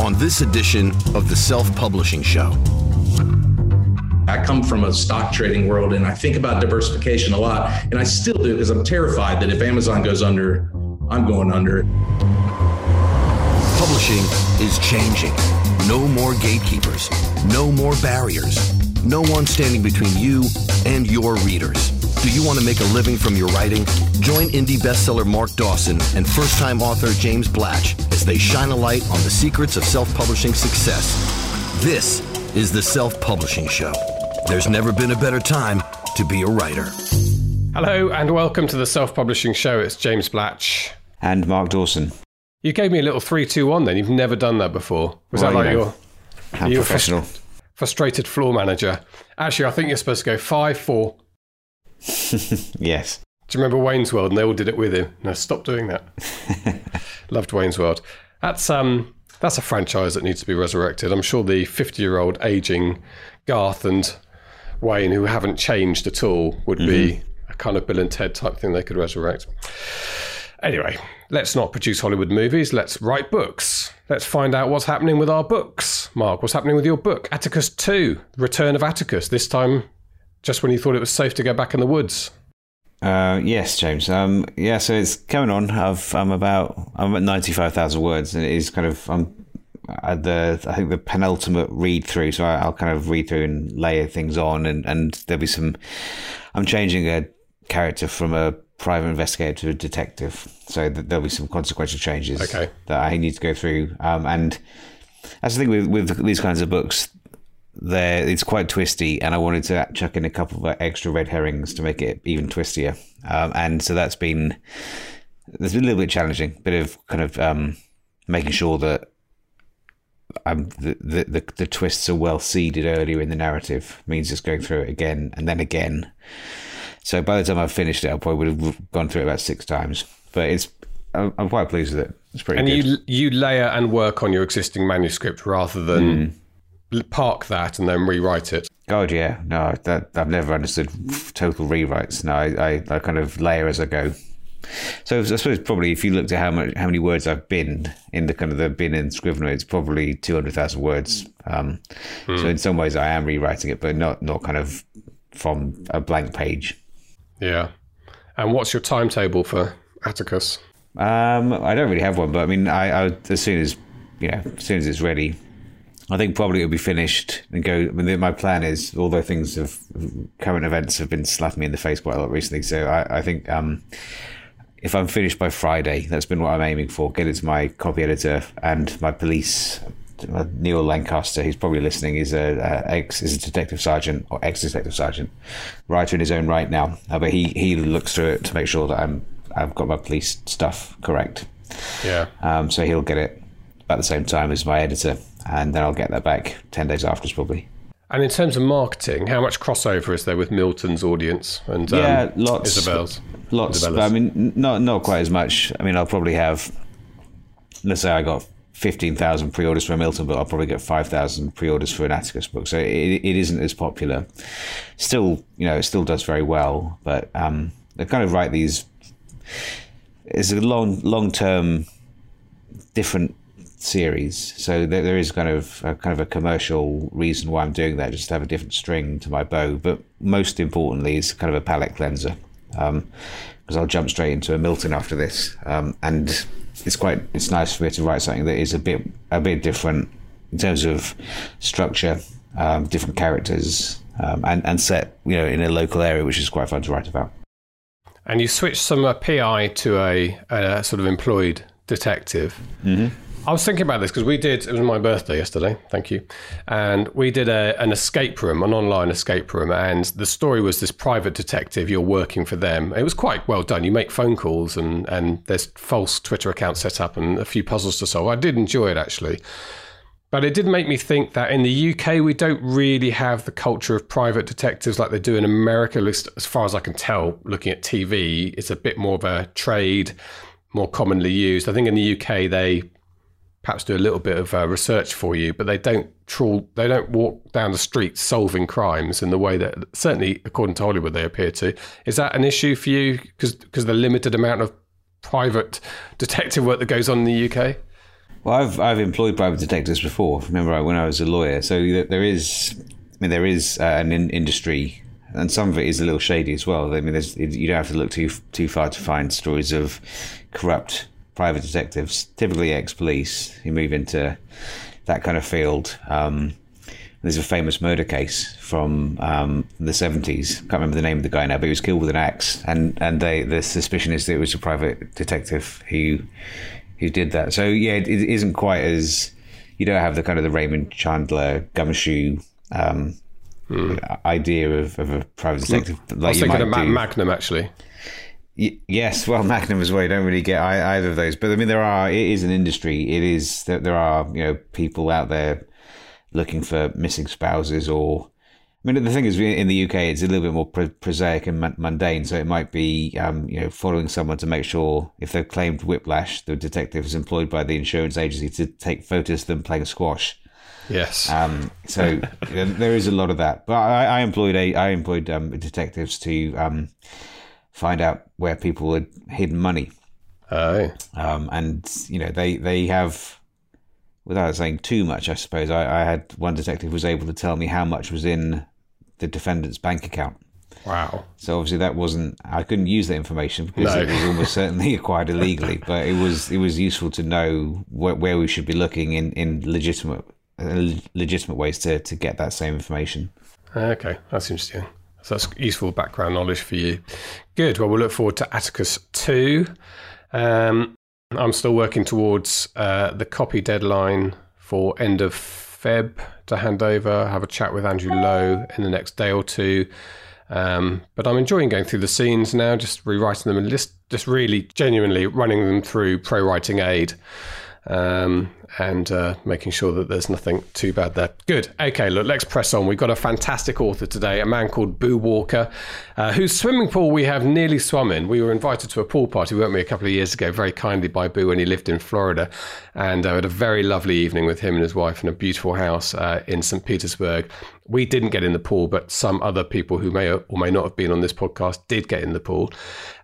on this edition of the Self-Publishing Show. I come from a stock trading world and I think about diversification a lot, and I still do because I'm terrified that if Amazon goes under, I'm going under. Publishing is changing. No more gatekeepers, no more barriers, no one standing between you and your readers. Do you want to make a living from your writing? Join indie bestseller Mark Dawson and first-time author James Blatch as they shine a light on the secrets of self-publishing success. This is the Self-Publishing Show. There's never been a better time to be a writer. Hello and welcome to the Self-Publishing Show. It's James Blatch. And Mark Dawson. You gave me a little 3-2-1 then. You've never done that before. Was that like your professional? Frustrated floor manager. Actually, I think you're supposed to go 5-4. Yes. Do you remember Wayne's World? And they all did it with him. No, stop doing that. Loved Wayne's World. That's a franchise that needs to be resurrected. I'm sure the 50-year-old aging Garth and Wayne, who haven't changed at all, would be a kind of Bill and Ted type thing they could resurrect. Anyway, let's not produce Hollywood movies. Let's write books. Let's find out what's happening with our books. Mark, what's happening with your book? Atticus 2, Return of Atticus. This time, just when you thought it was safe to go back in the woods. Yes, James. So it's coming on. I'm at 95,000 words, and it is kind of I'm at the penultimate read through. So I'll kind of read through and layer things on, and there'll be some. I'm changing a character from a private investigator to a detective, so there'll be some consequential changes that I need to go through. And that's the thing with these kinds of books. It's quite twisty, and I wanted to chuck in a couple of extra red herrings to make it even twistier. And so that's been a little bit challenging, bit of kind of making sure that the twists are well seeded earlier in the narrative. It means just going through it again and then again. So by the time I've finished it, I probably would have gone through it about 6 times. But I'm quite pleased with it. It's pretty good. And you layer and work on your existing manuscript rather than park that and then rewrite it. God, yeah. No, I've never understood total rewrites. No, I kind of layer as I go. So I suppose probably if you looked at how many words I've binned in the kind of the bin and Scrivener, it's probably 200,000 words. So in some ways I am rewriting it, but not kind of from a blank page. Yeah. And what's your timetable for Atticus? I don't really have one, but I mean, I as soon as it's ready, I think probably it'll be finished and go. I mean, my plan is, although current events have been slapping me in the face quite a lot recently, so I think if I'm finished by Friday, that's been what I'm aiming for. Get it to my copy editor and my police. Neil Lancaster, who's probably listening, is a detective sergeant or ex-detective sergeant, writer in his own right now. But he looks through it to make sure that I've got my police stuff correct. Yeah. So he'll get it about the same time as my editor, and then I'll get that back 10 days afterwards probably. And in terms of marketing, how much crossover is there with Milton's audience and lots, Isabel's? Lots. But I mean, not quite as much. I mean, I'll probably have, let's say I got 15,000 pre-orders for Milton, but I'll probably get 5,000 pre-orders for an Atticus book. So it isn't as popular. Still, it still does very well, but they kind of write these. It's a long-term, different series. So there is kind of a commercial reason why I'm doing that, just to have a different string to my bow. But most importantly, it's kind of a palate cleanser, because I'll jump straight into a Milton after this, and it's nice for me to write something that is a bit different in terms of structure, different characters, and set in a local area, which is quite fun to write about. And you switched some PI to a sort of employed detective. Mm-hmm. I was thinking about this because it was my birthday yesterday, thank you, and we did an escape room, an online escape room, and the story was this private detective, you're working for them. It was quite well done. You make phone calls and there's false Twitter accounts set up and a few puzzles to solve. I did enjoy it, actually. But it did make me think that in the UK, we don't really have the culture of private detectives like they do in America. As far as I can tell, looking at TV, it's a bit more of a trade, more commonly used. I think in the UK, they perhaps do a little bit of research for you, but they don't walk down the streets solving crimes in the way that, certainly according to Hollywood, they appear to. Is that an issue for you because of the limited amount of private detective work that goes on in the UK? Well, I've employed private detectives before. Remember when I was a lawyer? So there is an industry, and some of it is a little shady as well. I mean, you don't have to look too far to find stories of corrupt private detectives, typically ex-police, who move into that kind of field. There's a famous murder case from the 70s. Can't remember the name of the guy now, but he was killed with an axe, and the suspicion is that it was a private detective who did that. So yeah, it isn't quite as, you don't have the kind of the Raymond Chandler gumshoe idea of a private detective. Like I was thinking of Magnum, actually. Yes, well, Magnum as well. You don't really get either of those, but I mean, it is an industry. It is that there are people out there looking for missing spouses, or I mean, the thing is, in the UK, it's a little bit more prosaic and mundane. So it might be, following someone to make sure if they've claimed whiplash, the detective is employed by the insurance agency to take photos of them playing squash. Yes. So there is a lot of that. But I employed detectives to find out where people had hidden money. Oh. And they have. Without saying too much, I suppose, I had one detective who was able to tell me how much was in the defendant's bank account. Wow. So obviously I couldn't use that information because it was almost certainly acquired illegally, but it was useful to know where we should be looking in legitimate ways to get that same information. Okay, that's interesting. So that's useful background knowledge for you. Good. Well, we'll look forward to Atticus 2. I'm still working towards the copy deadline for end of Feb to hand over. Have a chat with Andrew Lowe in the next day or two. But I'm enjoying going through the scenes now, just rewriting them and just really genuinely running them through Pro-Writing Aid. And making sure that there's nothing too bad there. Good. Okay, look, let's press on. We've got a fantastic author today, a man called Boo Walker, whose swimming pool we have nearly swum in. We were invited to a pool party, weren't we, a couple of years ago, very kindly by Boo when he lived in Florida. And I had a very lovely evening with him and his wife in a beautiful house in St. Petersburg. We didn't get in the pool, but some other people who may or may not have been on this podcast did get in the pool.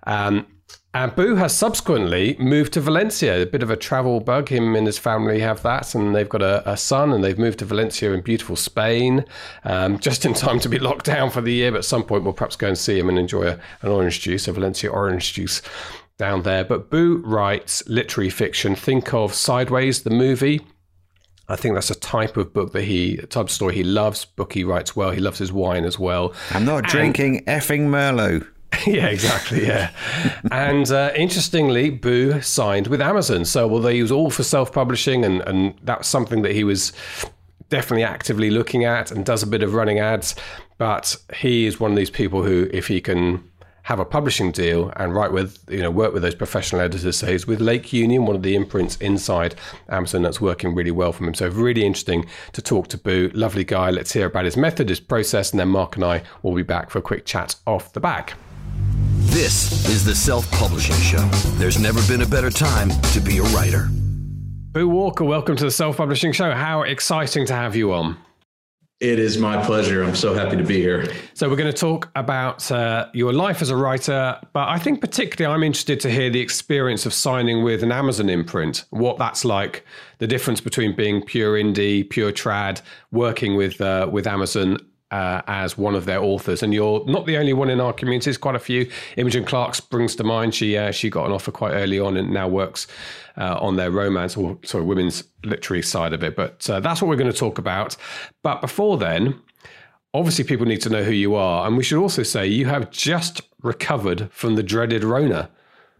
And Boo has subsequently moved to Valencia, a bit of a travel bug. Him and his family have that, and they've got a son, and they've moved to Valencia in beautiful Spain, just in time to be locked down for the year. But at some point, we'll perhaps go and see him and enjoy an orange juice, a Valencia orange juice down there. But Boo writes literary fiction. Think of Sideways, the movie. I think that's a type of book type of story he loves, book he writes well. He loves his wine as well. I'm not drinking effing Merlot. Yeah, exactly, yeah. And interestingly, Boo signed with Amazon. So although he was all for self-publishing, and that's something that he was definitely actively looking at and does a bit of running ads, but he is one of these people who, if he can have a publishing deal and work with those professional editors. So he's with Lake Union, one of the imprints inside Amazon that's working really well for him. So really interesting to talk to Boo. Lovely guy. Let's hear about his method, his process, and then Mark and I will be back for a quick chat off the back. This is the Self-Publishing Show. There's never been a better time to be a writer. Boo Walker, welcome to the Self-Publishing Show. How exciting to have you on. It is my pleasure. I'm so happy to be here. So we're going to talk about your life as a writer, but I think particularly I'm interested to hear the experience of signing with an Amazon imprint, what that's like, the difference between being pure indie, pure trad, working with Amazon as one of their authors. And you're not the only one in our community. There's quite a few. Imogen Clark springs to mind. She got an offer quite early on and now works on their romance, or sorry, women's literary side of it. But that's what we're going to talk about. But before then, obviously people need to know who you are. And we should also say you have just recovered from the dreaded Rona.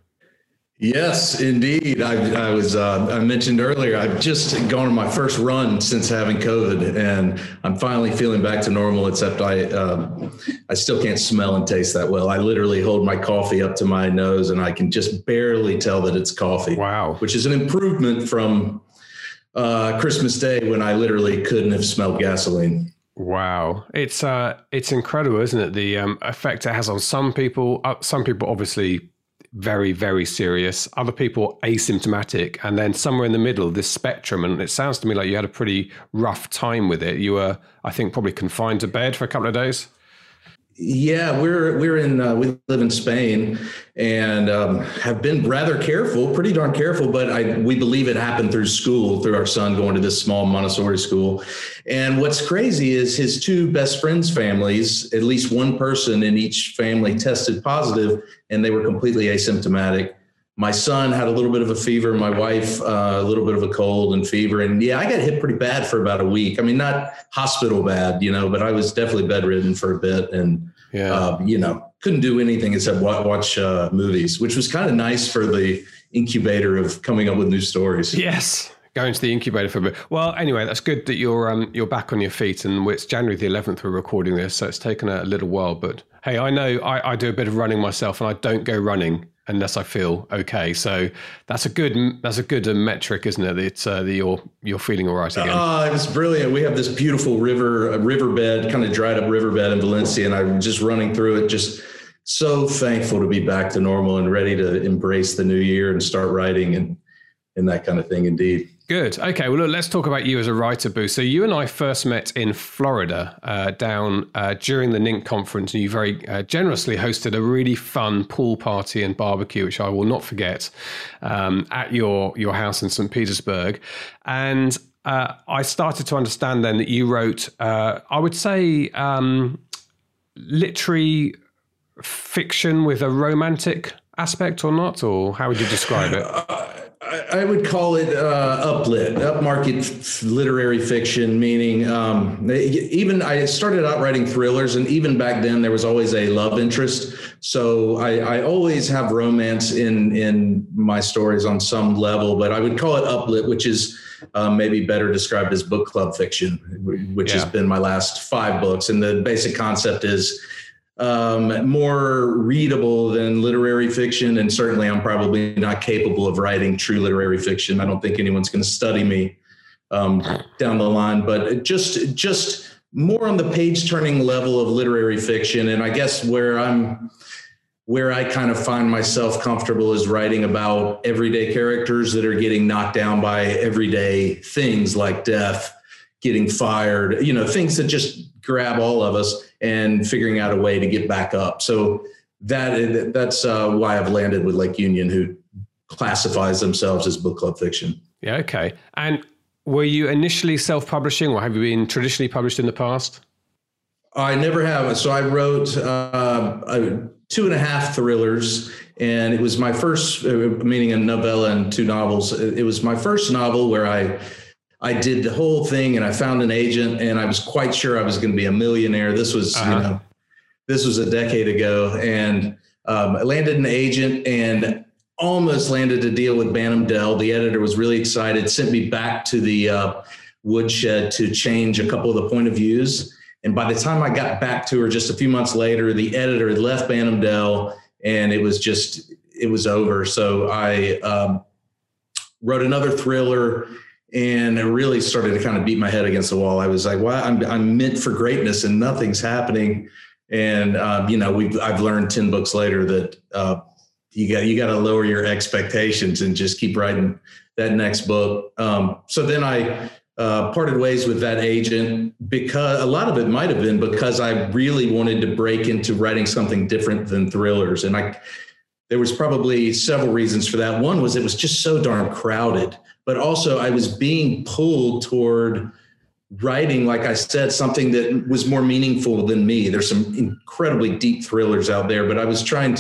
Yes, indeed. I mentioned earlier, I've just gone on my first run since having COVID, and I'm finally feeling back to normal, except I still can't smell and taste that well. I literally hold my coffee up to my nose and I can just barely tell that it's coffee. Wow. Which is an improvement from Christmas Day when I literally couldn't have smelled gasoline. Wow. It's incredible, isn't it? The effect it has on some people. Some people obviously very, very serious. Other people asymptomatic. And then somewhere in the middle, this spectrum. And it sounds to me like you had a pretty rough time with it. You were, I think, probably confined to bed for a couple of days. Yeah, we live in Spain, and have been rather careful, pretty darn careful. But we believe it happened through our son going to this small Montessori school. And what's crazy is his two best friends' families, at least one person in each family tested positive, and they were completely asymptomatic. My son had a little bit of a fever, my wife, a little bit of a cold and fever. And yeah, I got hit pretty bad for about a week. I mean, not hospital bad, but I was definitely bedridden for a bit and, couldn't do anything except watch movies, which was kind of nice for the incubator of coming up with new stories. Yes. Going to the incubator for a bit. Well, anyway, that's good that you're back on your feet, and it's January the 11th we're recording this, so it's taken a little while. But hey, I know I do a bit of running myself, and I don't go running unless I feel okay. So that's a good metric, isn't it? It's that you're feeling all right again. It was brilliant. We have this beautiful riverbed, kind of dried up riverbed in Valencia, and I'm just running through it. Just so thankful to be back to normal and ready to embrace the new year and start writing and that kind of thing. Indeed. Good. Okay. Well, look, let's talk about you as a writer, Boo. So you and I first met in Florida down during the NINC conference, and you very generously hosted a really fun pool party and barbecue, which I will not forget, at your house in St. Petersburg. And I started to understand then that you wrote, I would say, literary fiction with a romantic aspect or not, or how would you describe it? I would call it upmarket literary fiction, meaning even I started out writing thrillers, and even back then there was always a love interest. So I always have romance in my stories on some level, but I would call it uplit, which is maybe better described as book club fiction, which has been my last 5 books. And the basic concept is more readable than literary fiction. And certainly I'm probably not capable of writing true literary fiction. I don't think anyone's going to study me down the line, but just more on the page turning level of literary fiction. And I guess where I kind of find myself comfortable is writing about everyday characters that are getting knocked down by everyday things like death, getting fired, things that just grab all of us, and figuring out a way to get back up. So that's why I've landed with Lake Union, who classifies themselves as book club fiction. Yeah. Okay. And were you initially self-publishing, or have you been traditionally published in the past? I never have. So I wrote 2.5 thrillers, and it was my first, meaning a novella and 2 novels. It was my first novel where I did the whole thing, and I found an agent, and I was quite sure I was going to be a millionaire. This was, this was a decade ago, and I landed an agent and almost landed a deal with Bantam Dell. The editor was really excited, sent me back to the woodshed to change a couple of the point of views. And by the time I got back to her just a few months later, the editor had left Bantam Dell, and it was over. So I wrote another thriller, and I really started to kind of beat my head against the wall. I was like, well, I'm meant for greatness and nothing's happening. And, I've learned 10 books later that you got to lower your expectations and just keep writing that next book. So then I parted ways with that agent, because a lot of it might have been because I really wanted to break into writing something different than thrillers. And there was probably several reasons for that. One was it was just so darn crowded, but also I was being pulled toward writing, like I said, something that was more meaningful than me. There's some incredibly deep thrillers out there, but I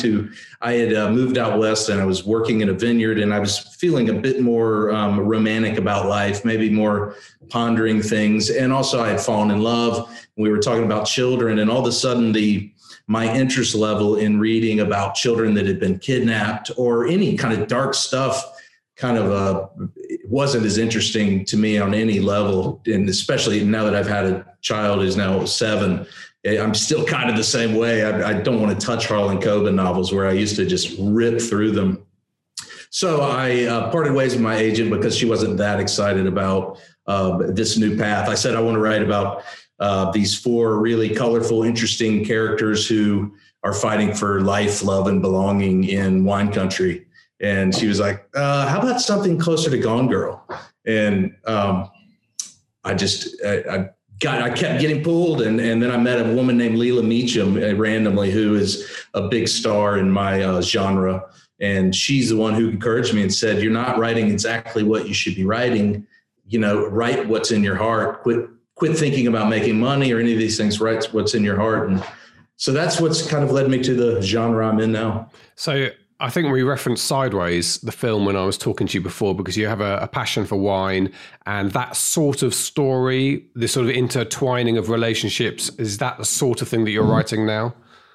had moved out west, and I was working in a vineyard, and I was feeling a bit more romantic about life, maybe more pondering things. And also I had fallen in love. We were talking about children, and all of a sudden my interest level in reading about children that had been kidnapped or any kind of dark stuff wasn't as interesting to me on any level. And especially now that I've had a child who's now 7, I'm still kind of the same way. I don't want to touch Harlan Coben novels where I used to just rip through them. So I parted ways with my agent because she wasn't that excited about this new path. I said, I want to write about these 4 really colorful, interesting characters who are fighting for life, love, and belonging in wine country. And she was like, how about something closer to Gone Girl? And I I kept getting pulled. And then I met a woman named Leela Meacham randomly, who is a big star in my genre. And she's the one who encouraged me and said, you're not writing exactly what you should be writing. Write what's in your heart. Quit thinking about making money or any of these things. Write what's in your heart. And so that's what's kind of led me to the genre I'm in now. So I think we referenced Sideways, the film, when I was talking to you before, because you have a passion for wine and that sort of story, this sort of intertwining of relationships. Is that the sort of thing that you're writing now?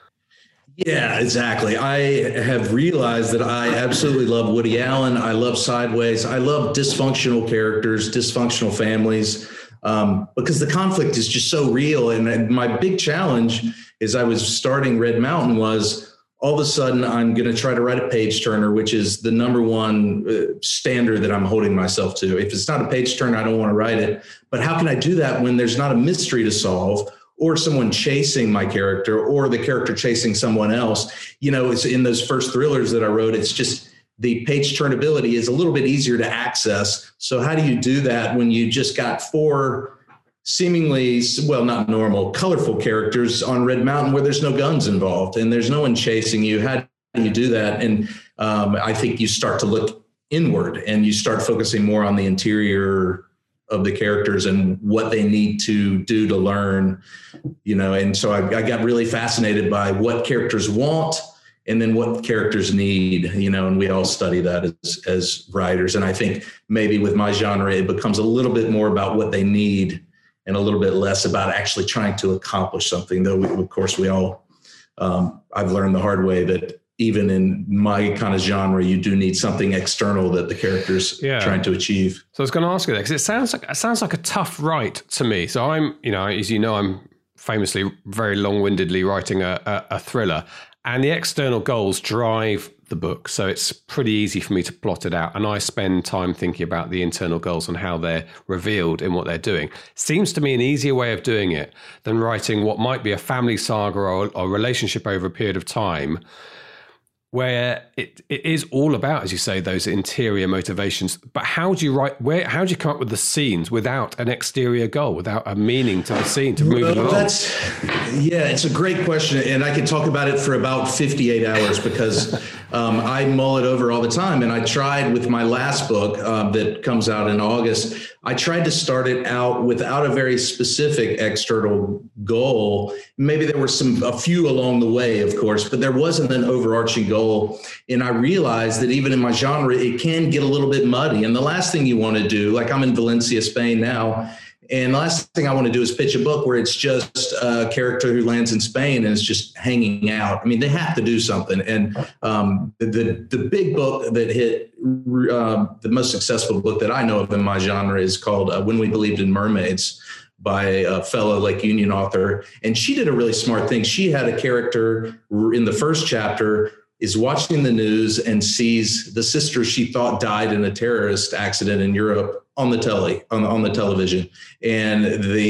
Yeah, exactly. I have realized that I absolutely love Woody Allen. I love Sideways. I love dysfunctional characters, dysfunctional families, because the conflict is just so real. And my big challenge as I was starting Red Mountain was all of a sudden I'm going to try to write a page turner, which is the number one standard that I'm holding myself to. If it's not a page turner, I don't want to write it. But how can I do that when there's not a mystery to solve, or someone chasing my character, or the character chasing someone else? It's in those first thrillers that I wrote, it's just the page turnability is a little bit easier to access. So how do you do that when you just got four seemingly, well, not normal, colorful characters on Red Mountain where there's no guns involved and there's no one chasing you? How do you do that? And I think you start to look inward and you start focusing more on the interior of the characters and what they need to do to learn, and so I got really fascinated by what characters want and then what characters need, and we all study that as writers. And I think maybe with my genre, it becomes a little bit more about what they need and a little bit less about actually trying to accomplish something, though, of course, we all, I've learned the hard way that even in my kind of genre, you do need something external that the character's trying to achieve. So I was going to ask you that, because it sounds like a tough write to me. So I'm, as you know, I'm famously very long-windedly writing a thriller, and the external goals drive the book. So it's pretty easy for me to plot it out. And I spend time thinking about the internal goals and how they're revealed in what they're doing. Seems to me an easier way of doing it than writing what might be a family saga or a relationship over a period of time, where it is all about, as you say, those interior motivations. But how do you write? How do you come up with the scenes without an exterior goal, without a meaning to the scene to move it along? It's a great question, and I could talk about it for about 58 hours because I mull it over all the time. And I tried with my last book that comes out in August. I tried to start it out without a very specific external goal. Maybe there were a few along the way, of course, but there wasn't an overarching goal. And I realized that even in my genre, it can get a little bit muddy. And the last thing you want to do, like I'm in Valencia, Spain now, and the last thing I want to do is pitch a book where it's just a character who lands in Spain and is just hanging out. I mean, they have to do something. And the big book that hit, the most successful book that I know of in my genre is called When We Believed in Mermaids, by a fellow Lake Union author. And she did a really smart thing. She had a character in the first chapter is watching the news and sees the sister she thought died in a terrorist accident in Europe on the television. And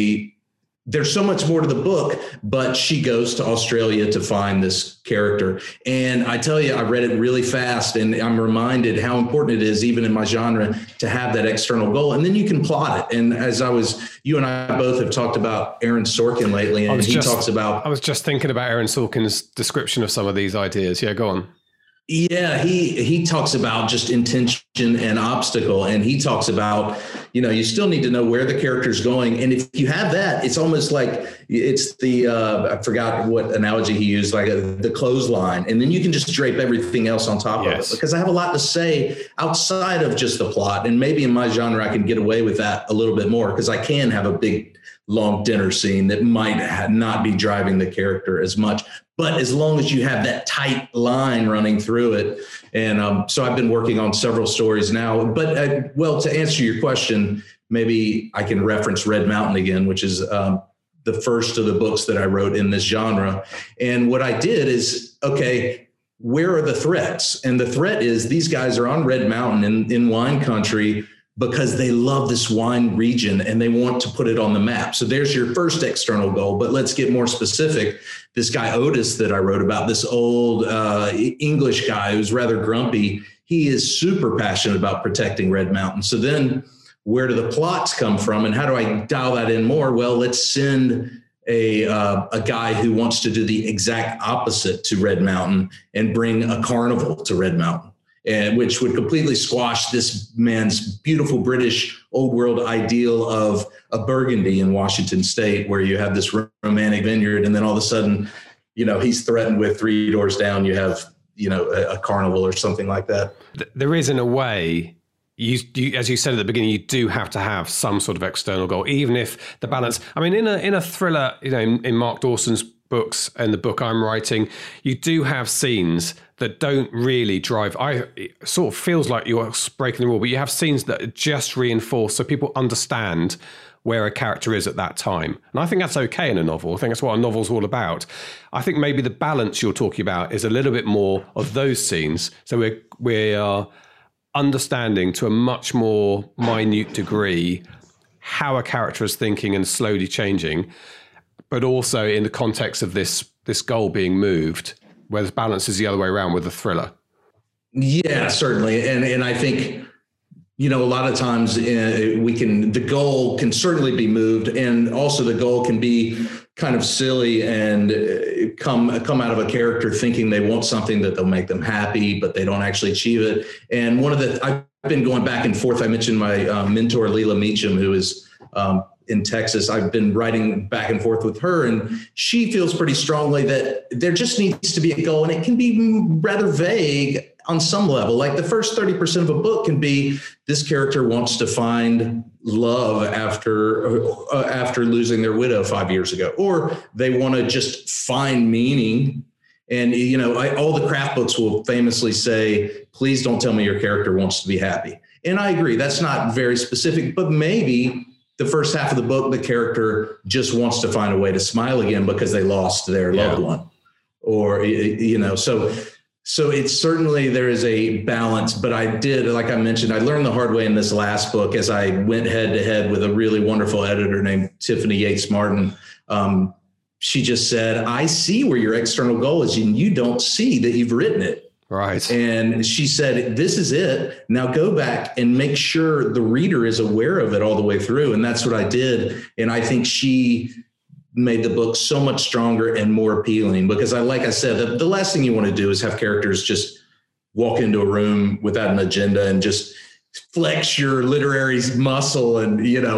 there's so much more to the book, but she goes to Australia to find this character. And I tell you, I read it really fast, and I'm reminded how important it is, even in my genre, to have that external goal. And then you can plot it. And you and I both have talked about Aaron Sorkin lately, and talks about... I was just thinking about Aaron Sorkin's description of some of these ideas. Yeah, go on. Yeah, he talks about just intention and obstacle. And he talks about, you still need to know where the character's going. And if you have that, it's almost like it's I forgot what analogy he used, like the clothesline. And then you can just drape everything else on top of it. Because I have a lot to say outside of just the plot. And maybe in my genre, I can get away with that a little bit more because I can have a big, long dinner scene that might not be driving the character as much. But as long as you have that tight line running through it. And so I've been working on several stories now. But, to answer your question, maybe I can reference Red Mountain again, which is the first of the books that I wrote in this genre. And what I did is, okay, where are the threats? And the threat is these guys are on Red Mountain in wine country because they love this wine region and they want to put it on the map. So there's your first external goal, but let's get more specific. This guy Otis that I wrote about, this old English guy who's rather grumpy, he is super passionate about protecting Red Mountain. So then where do the plots come from and how do I dial that in more? Well, let's send a guy who wants to do the exact opposite to Red Mountain and bring a carnival to Red Mountain, and which would completely squash this man's beautiful British old world ideal of a Burgundy in Washington State, where you have this romantic vineyard, and then all of a sudden, he's threatened with 3 doors down, you have, a carnival or something like that. There is, in a way, you, as you said at the beginning, you do have to have some sort of external goal, even if the balance. I mean, in a thriller, in Mark Dawson's books and the book I'm writing, you do have scenes that don't really drive. It sort of feels like you're breaking the rule, but you have scenes that just reinforce so people understand where a character is at that time. And I think that's okay in a novel. I think that's what a novel's all about. I think maybe the balance you're talking about is a little bit more of those scenes. So we are understanding to a much more minute degree how a character is thinking and slowly changing, but also in the context of this goal being moved, where the balance is the other way around with the thriller. Yeah, certainly. And I think, a lot of times the goal can certainly be moved, and also the goal can be kind of silly and come out of a character thinking they want something that they'll make them happy, but they don't actually achieve it. And I've been going back and forth. I mentioned my mentor, Leela Meacham, who is in Texas. I've been writing back and forth with her, and she feels pretty strongly that there just needs to be a goal, and it can be rather vague on some level. Like the first 30% of a book can be this character wants to find love after losing their widow 5 years ago, or they want to just find meaning. And, all the craft books will famously say, please don't tell me your character wants to be happy. And I agree, that's not very specific, but maybe the first half of the book, the character just wants to find a way to smile again because they lost their loved one, or, so it's certainly, there is a balance, but like I mentioned, I learned the hard way in this last book as I went head to head with a really wonderful editor named Tiffany Yates Martin. She just said, I see where your external goal is, and you don't see that you've written it. Right. And she said, this is it. Now go back and make sure the reader is aware of it all the way through. And that's what I did. And I think she made the book so much stronger and more appealing, because like I said, the last thing you want to do is have characters just walk into a room without an agenda and just flex your literary muscle and,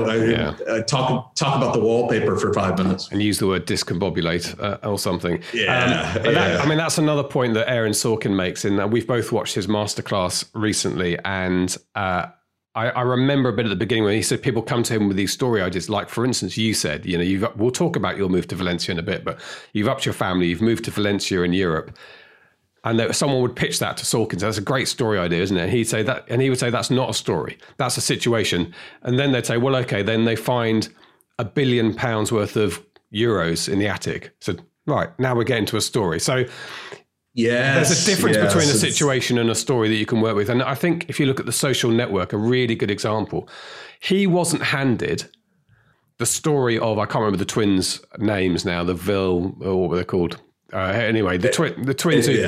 talk about the wallpaper for 5 minutes. And use the word discombobulate or something. Yeah. That's another point that Aaron Sorkin makes in that we've both watched his masterclass recently. And I remember a bit at the beginning when he said people come to him with these story ideas. Like, for instance, you said, we'll talk about your move to Valencia in a bit, but you've upped your family, you've moved to Valencia in Europe. And someone would pitch that to Sorkin. So that's a great story idea, isn't it? And he'd say that, and he would say, that's not a story. That's a situation. And then they'd say, well, okay, then they find £1 billion worth of euros in the attic. So, right, now we're getting to a story. So there's a difference between a situation and a story that you can work with. And I think if you look at The Social Network, a really good example, he wasn't handed the story of, I can't remember the twins' names now, the Vil, or what were they called? Anyway, the twins who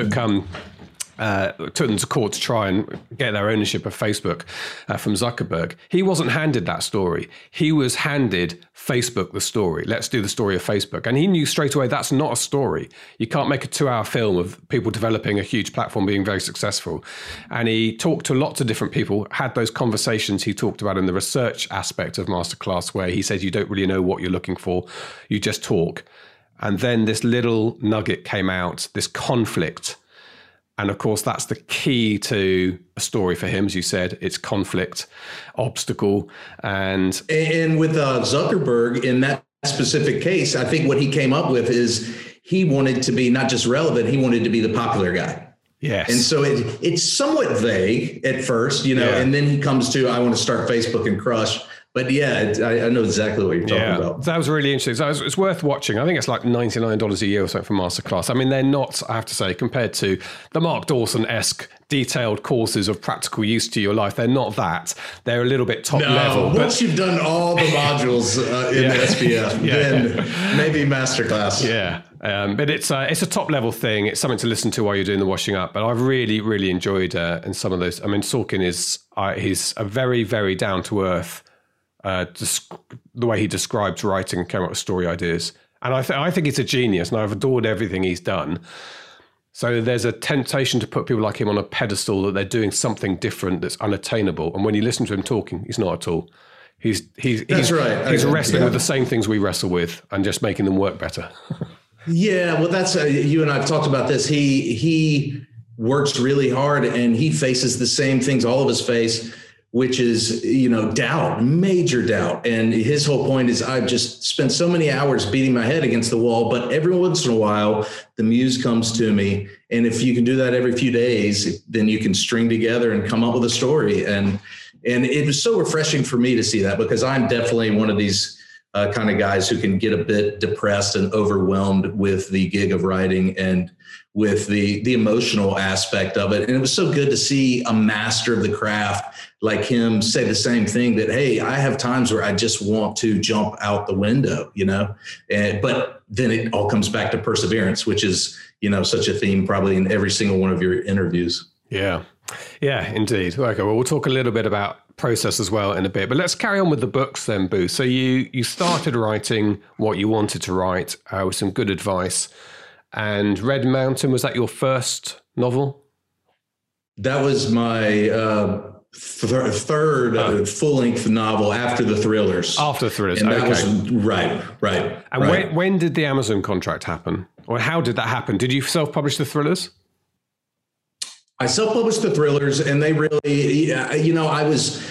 took them to court to try and get their ownership of Facebook from Zuckerberg. He wasn't handed that story. He was handed Facebook the story. Let's do the story of Facebook. And he knew straight away that's not a story. You can't make a 2-hour film of people developing a huge platform being very successful. And he talked to lots of different people, had those conversations he talked about in the research aspect of Masterclass, where he said you don't really know what you're looking for. You just talk. And then this little nugget came out, this conflict. And of course, that's the key to a story for him, as you said. It's conflict, obstacle. And with Zuckerberg, in that specific case, I think what he came up with is he wanted to be not just relevant, he wanted to be the popular guy. Yes. And so it's somewhat vague at first, and then he comes to, I want to start Facebook and crush. But I know exactly what you're talking about. That was really interesting. So it's worth watching. I think it's like $99 a year or something for Masterclass. I mean, they're not, I have to say, compared to the Mark Dawson-esque detailed courses of practical use to your life. They're not that. They're a little bit top level. Once you've done all the modules in the SPF, then maybe masterclass. Yeah. But it's a top level thing. It's something to listen to while you're doing the washing up. But I've really, really enjoyed in some of those. I mean, Sorkin he's a very, very down to earth. The way he describes writing and came up with story ideas, and I think he's a genius, and I've adored everything he's done. So there's a temptation to put people like him on a pedestal that they're doing something different that's unattainable. And when you listen to him talking, he's not at all. He's right. He's wrestling with the same things we wrestle with, and just making them work better. Yeah, well, that's you and I've talked about this. He works really hard, and he faces the same things all of us face, which is, doubt, major doubt. And his whole point is, I've just spent so many hours beating my head against the wall, but every once in a while, the muse comes to me. And if you can do that every few days, then you can string together and come up with a story. And it was so refreshing for me to see that, because I'm definitely one of these kind of guys who can get a bit depressed and overwhelmed with the gig of writing and with the emotional aspect of it. And it was so good to see a master of the craft like him say the same thing, that, hey, I have times where I just want to jump out the window, but then it all comes back to perseverance, which is, such a theme probably in every single one of your interviews. Yeah. Yeah, indeed. Okay. Well, we'll talk a little bit about process as well in a bit, but let's carry on with the books then, Boo. So you started writing what you wanted to write with some good advice. And Red Mountain, was that your first novel? That was my third full-length novel after the Thrillers. After the Thrillers, and okay. That was, right. And when did the Amazon contract happen? Or how did that happen? Did you self-publish the Thrillers? I self-published the Thrillers, and they really, I was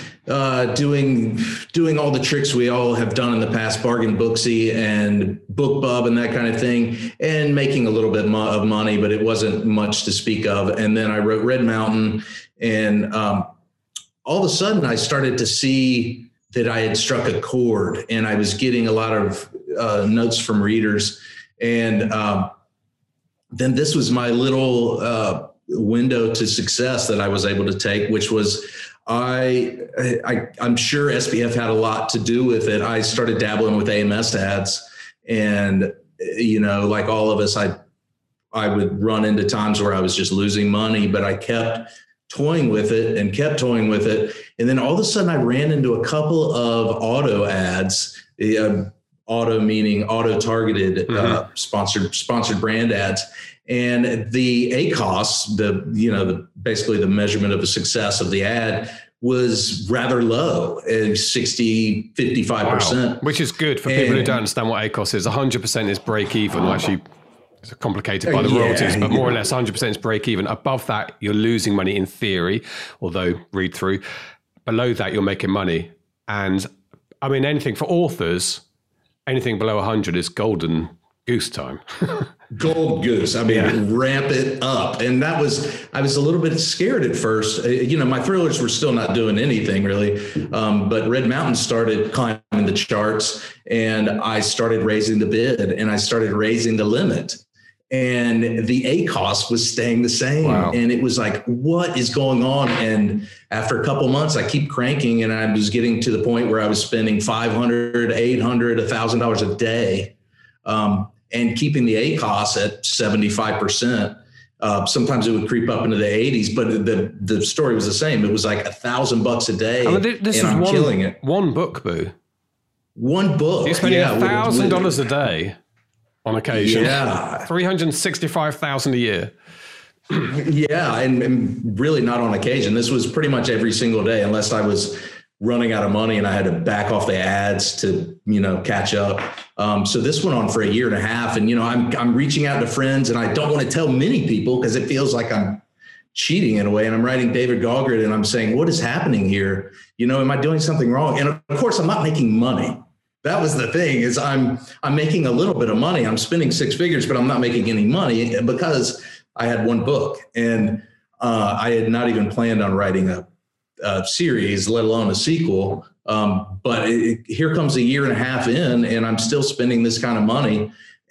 doing all the tricks we all have done in the past, Bargain Booksy and BookBub and that kind of thing, and making a little bit of money, but it wasn't much to speak of. And then I wrote Red Mountain, and all of a sudden I started to see that I had struck a chord, and I was getting a lot of notes from readers. And then this was my little window to success that I was able to take, which was I'm sure SPF had a lot to do with it. I started dabbling with AMS ads, and like all of us, I would run into times where I was just losing money, but I kept toying with it. And then all of a sudden I ran into a couple of auto ads, auto meaning auto targeted, sponsored brand ads. And the ACOS, basically the measurement of the success of the ad, was rather low, 60, 55%. Wow. Which is good for people who don't understand what ACOS is. 100% is break even. Actually, it's complicated by the royalties, but more or less 100% is break even. Above that, you're losing money in theory, although read through. Below that, you're making money. And I mean, anything for authors, anything below 100 is golden goose time. Gold goose. I mean, ramp it up. And I was a little bit scared at first. My Thrillers were still not doing anything really. But Red Mountain started climbing the charts, and I started raising the bid, and I started raising the limit. And the ACOS was staying the same. Wow. And it was like, what is going on? And after a couple months, I keep cranking, and I was getting to the point where I was spending $500, $800, $1,000 a day. And keeping the ACOS at 75%. Sometimes it would creep up into the 80s, but the story was the same. It was like $1,000 a day. I'm killing it. One book, Boo. One book. You're spending $1,000 a day on occasion. Yeah. $365,000 a year. Yeah, and really not on occasion. This was pretty much every single day, unless I was running out of money and I had to back off the ads to, catch up. So this went on for a year and a half, and, I'm reaching out to friends, and I don't want to tell many people because it feels like I'm cheating in a way. And I'm writing David Gallgren, and I'm saying, what is happening here? Am I doing something wrong? And of course I'm not making money. That was the thing, is I'm making a little bit of money. I'm spending six figures, but I'm not making any money because I had one book, and I had not even planned on writing a series, let alone a sequel. But here comes a year and a half in, and I'm still spending this kind of money.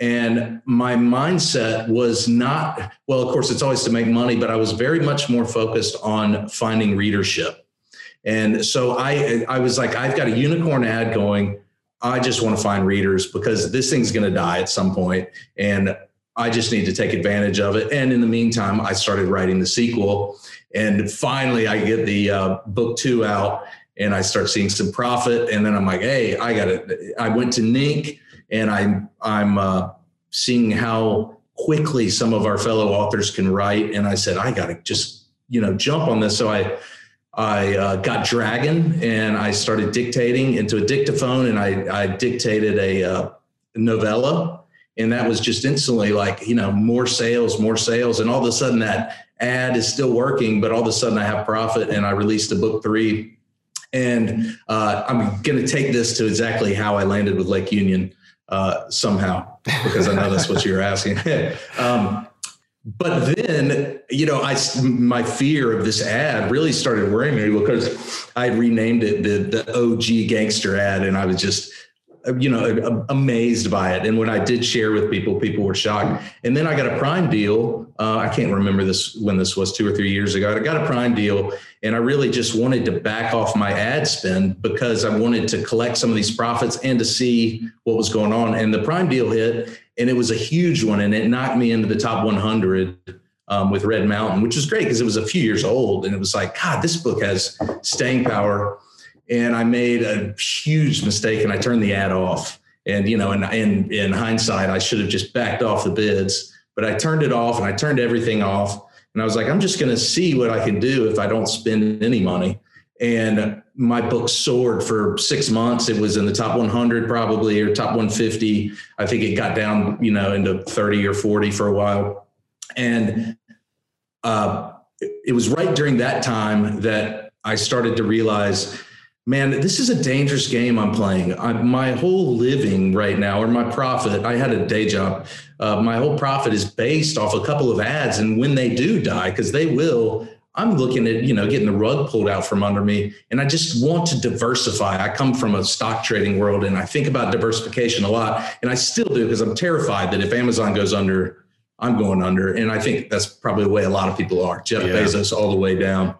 And my mindset was not, well, of course, it's always to make money, but I was very much more focused on finding readership. And so I was like, I've got a unicorn ad going. I just want to find readers because this thing's going to die at some point, and I just need to take advantage of it. And in the meantime, I started writing the sequel, and finally I get the book 2 out, and I start seeing some profit. And then I'm like, hey, I got it. I went to Nink, and I'm seeing how quickly some of our fellow authors can write. And I said, I got to just, jump on this. So I got Dragon, and I started dictating into a dictaphone, and I dictated a novella, and that was just instantly like, more sales. And all of a sudden that ad is still working, but all of a sudden I have profit, and I released a book 3. And I'm going to take this to exactly how I landed with Lake Union somehow, because I know that's what you're asking. But then, my fear of this ad really started worrying me because I renamed it the OG gangster ad, and I was just, amazed by it. And when I did share with people were shocked. And then I got a Prime deal. I can't remember when this was 2 or 3 years ago. I got a Prime deal, and I really just wanted to back off my ad spend because I wanted to collect some of these profits and to see what was going on. And the Prime deal hit, and it was a huge one, and it knocked me into the top 100 with Red Mountain, which was great because it was a few years old, and it was like, God, this book has staying power. And I made a huge mistake, and I turned the ad off. And, in hindsight, I should have just backed off the bids, but I turned it off, and I turned everything off. And I was like, I'm just going to see what I can do if I don't spend any money. And my book soared for 6 months. It was in the top 100 probably, or top 150. I think it got down, into 30 or 40 for a while. And it was right during that time that I started to realize, man, this is a dangerous game I'm playing. My whole living right now, or my profit, I had a day job. My whole profit is based off a couple of ads. And when they do die, because they will, I'm looking at, getting the rug pulled out from under me. And I just want to diversify. I come from a stock trading world, and I think about diversification a lot. And I still do, because I'm terrified that if Amazon goes under, I'm going under. And I think that's probably the way a lot of people are. Jeff Bezos all the way down.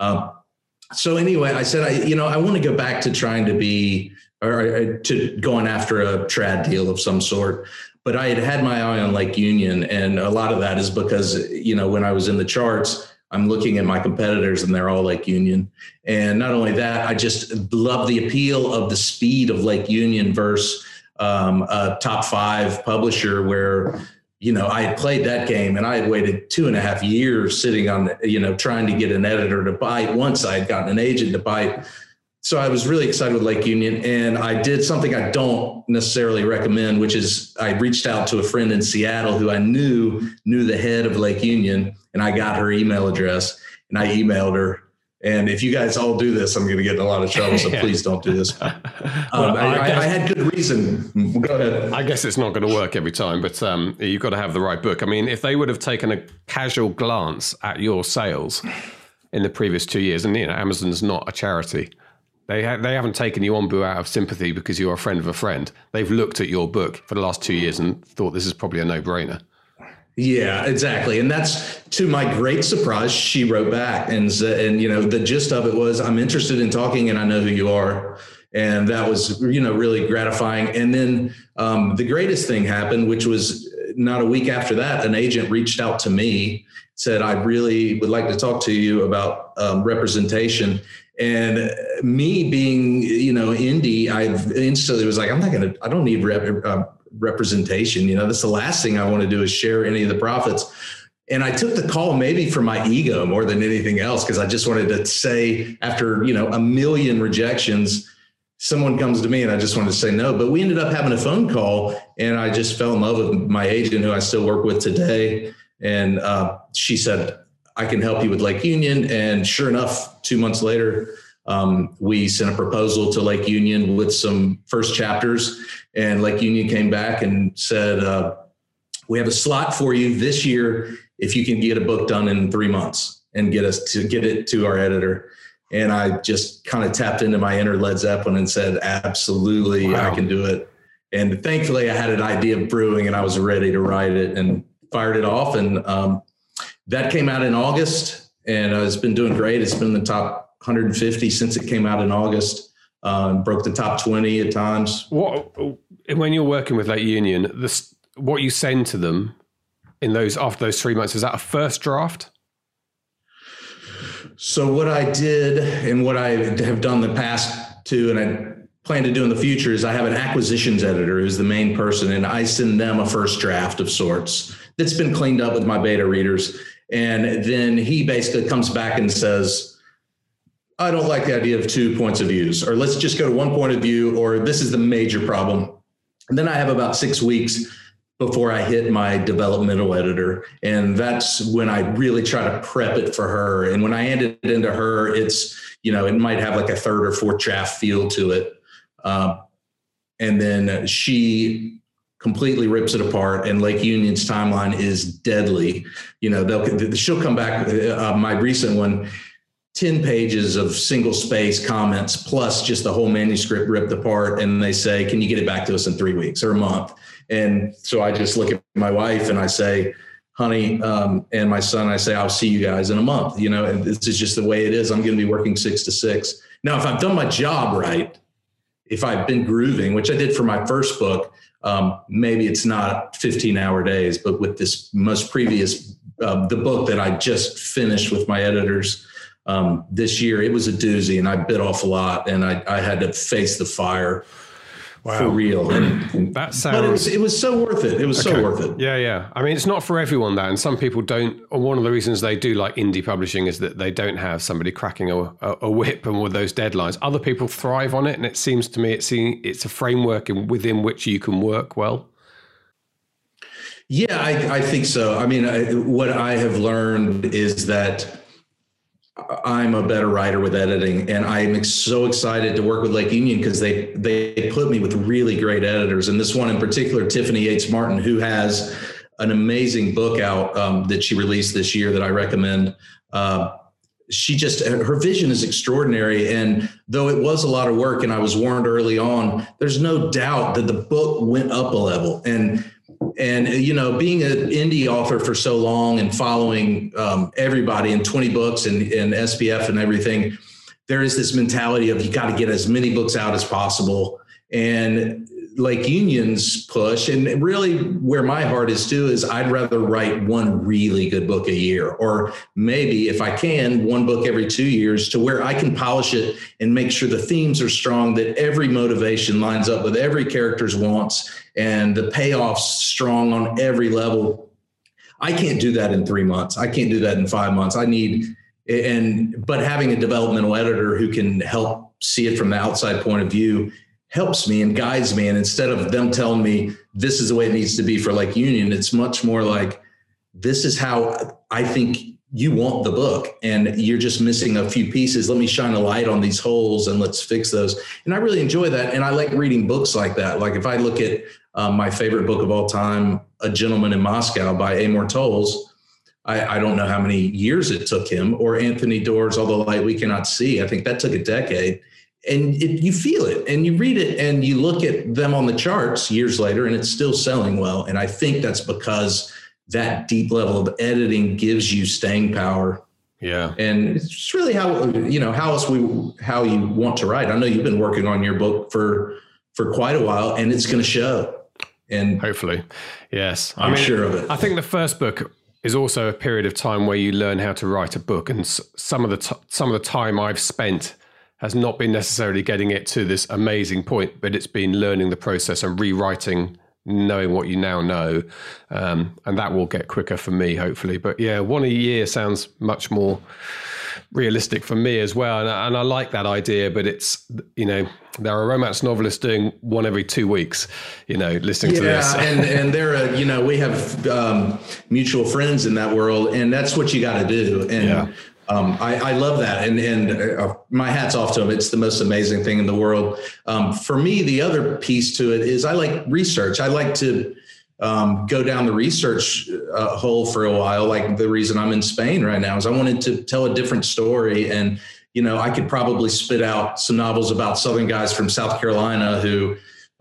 So anyway, I said, I want to go back to trying to be, or to going after a trad deal of some sort. But I had my eye on Lake Union. And a lot of that is because, when I was in the charts, I'm looking at my competitors, and they're all Lake Union. And not only that, I just love the appeal of the speed of Lake Union versus a top 5 publisher where, I had played that game, and I had waited 2.5 years sitting on, trying to get an editor to bite. Once I had gotten an agent to bite. So I was really excited with Lake Union, and I did something I don't necessarily recommend, which is I reached out to a friend in Seattle who I knew the head of Lake Union, and I got her email address, and I emailed her. And if you guys all do this, I'm going to get in a lot of trouble. So please don't do this. I had good reason. Go ahead. I guess it's not going to work every time, but you've got to have the right book. I mean, if they would have taken a casual glance at your sales in the previous 2 years, and Amazon's not a charity. They haven't taken you on, Boo, out of sympathy because you're a friend of a friend. They've looked at your book for the last 2 years and thought this is probably a no-brainer. Yeah, exactly. And that's, to my great surprise, she wrote back and the gist of it was, I'm interested in talking, and I know who you are. And that was, really gratifying. And then the greatest thing happened, which was not a week after that, an agent reached out to me, said, I really would like to talk to you about representation. And me being, indie, I instantly was like, I don't need representation. That's the last thing I want to do is share any of the profits. And I took the call maybe for my ego more than anything else, because I just wanted to say, after, a million rejections, someone comes to me and I just wanted to say no. But we ended up having a phone call, and I just fell in love with my agent, who I still work with today. And she said, I can help you with Lake Union. And sure enough, 2 months later, we sent a proposal to Lake Union with some first chapters, and Lake Union came back and said, we have a slot for you this year if you can get a book done in 3 months and get it to our editor. And I just kind of tapped into my inner Led Zeppelin and said, absolutely, wow. I can do it. And thankfully I had an idea of brewing and I was ready to write it and fired it off. And that came out in August, and it's been doing great. It's been in the top 150 since it came out in August. Broke the top 20 at times. When you're working with Lake Union, what you send to them after those 3 months, is that a first draft? So what I did and what I have done the past two, and I plan to do in the future, is I have an acquisitions editor who's the main person, and I send them a first draft of sorts that's been cleaned up with my beta readers. And then he basically comes back and says, I don't like the idea of 2 points of views, or let's just go to 1 point of view, or this is the major problem. And then I have about 6 weeks before I hit my developmental editor. And that's when I really try to prep it for her. And when I hand it into her, it's, it might have like a third or fourth draft feel to it. And then she completely rips it apart, and Lake Union's timeline is deadly. She'll come back. My recent one, 10 pages of single space comments, plus just the whole manuscript ripped apart. And they say, can you get it back to us in 3 weeks or a month? And so I just look at my wife and I say, honey, and my son, I say, I'll see you guys in a month, and this is just the way it is. I'm going to be working 6 to 6. Now, if I've done my job right, if I've been grooving, which I did for my first book, maybe it's not 15-hour days, but with this most previous, the book that I just finished with my editors this year, it was a doozy, and I bit off a lot, and I had to face the fire. Wow. For real. And that sounds... But it was so worth it. It was so worth it. Yeah. I mean, it's not for everyone, that. And some people don't. One of the reasons they do like indie publishing is that they don't have somebody cracking a whip and with those deadlines. Other people thrive on it. And it seems to me it's a framework within which you can work well. Yeah, I think so. I mean, what I have learned is that I'm a better writer with editing, and I'm so excited to work with Lake Union because they put me with really great editors. And this one in particular, Tiffany Yates Martin, who has an amazing book out that she released this year that I recommend. Her vision is extraordinary. And though it was a lot of work, and I was warned early on, there's no doubt that the book went up a level. And being an indie author for so long and following everybody in 20 books and SPF and everything, there is this mentality of you got to get as many books out as possible. And Lake Union's push, and really where my heart is too, is I'd rather write one really good book a year, or maybe if I can, one book every 2 years, to where I can polish it and make sure the themes are strong, that every motivation lines up with every character's wants, and the payoff's strong on every level. I can't do that in 3 months. I can't do that in 5 months. But having a developmental editor who can help see it from the outside point of view helps me and guides me. And instead of them telling me this is the way it needs to be for Lake Union, it's much more like, this is how I think you want the book, and you're just missing a few pieces. Let me shine a light on these holes and let's fix those. And I really enjoy that. And I like reading books like that. Like if I look at my favorite book of all time, A Gentleman in Moscow by Amor Towles, I don't know how many years it took him, or Anthony Doerr's All the Light We Cannot See. I think that took a decade. And you feel it, and you read it, and you look at them on the charts years later, and it's still selling well. And I think that's because that deep level of editing gives you staying power. Yeah. And it's really how you want to write. I know you've been working on your book for quite a while, and it's going to show. And hopefully, yes, I'm sure of it. I think the first book is also a period of time where you learn how to write a book, and some of the time I've spent has not been necessarily getting it to this amazing point, but it's been learning the process and rewriting, knowing what you now know. And that will get quicker for me, hopefully. But yeah, one a year sounds much more realistic for me as well. And I like that idea, but it's, there are romance novelists doing one every 2 weeks, listening to this. and they're, we have mutual friends in that world, and that's what you got to do. And yeah. I love that. And my hat's off to them. It's the most amazing thing in the world. For me, the other piece to it is I like research. I like to go down the research hole for a while. Like the reason I'm in Spain right now is I wanted to tell a different story. And, I could probably spit out some novels about Southern guys from South Carolina who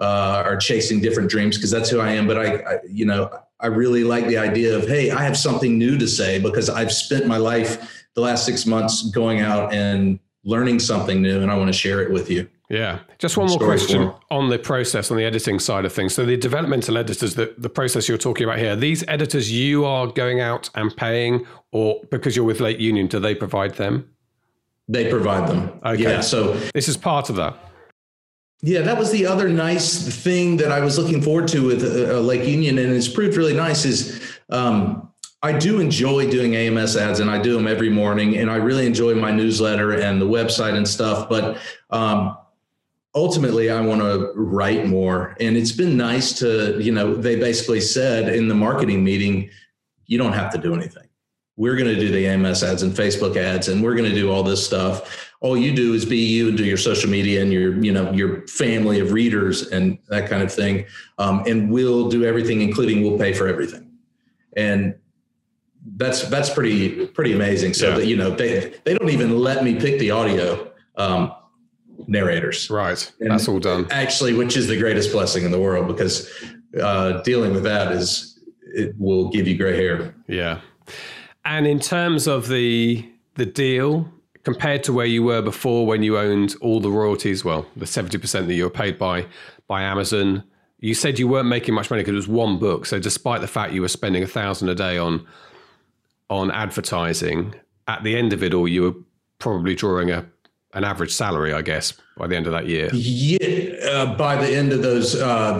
are chasing different dreams, because that's who I am. But I really like the idea of, hey, I have something new to say, because I've spent my life the last 6 months going out and learning something new, and I want to share it with you. Yeah. Just one more question on the process, on the editing side of things. So the developmental editors, the process you're talking about here, these editors you are going out and paying, or because you're with Lake Union, do they provide them? They provide them. Okay. Yeah, so this is part of that. Yeah, that was the other nice thing that I was looking forward to with Lake Union, and it's proved really nice, is I do enjoy doing AMS ads, and I do them every morning, and I really enjoy my newsletter and the website and stuff. But ultimately, I want to write more. And it's been nice to, they basically said in the marketing meeting, you don't have to do anything. We're going to do the AMS ads and Facebook ads, and we're going to do all this stuff. All you do is be you and do your social media and your family of readers and that kind of thing. And we'll do everything, including we'll pay for everything. And that's pretty amazing. So that, they don't even let me pick the audio narrators. Right. And that's all done. Actually, which is the greatest blessing in the world, because dealing with that it will give you gray hair. Yeah. And in terms of the deal, compared to where you were before when you owned all the royalties, well, the 70% that you were paid by Amazon, you said you weren't making much money because it was one book. So despite the fact you were spending $1,000 a day on advertising, at the end of it all, you were probably drawing an average salary, I guess, by the end of that year. Yeah, by the end of those,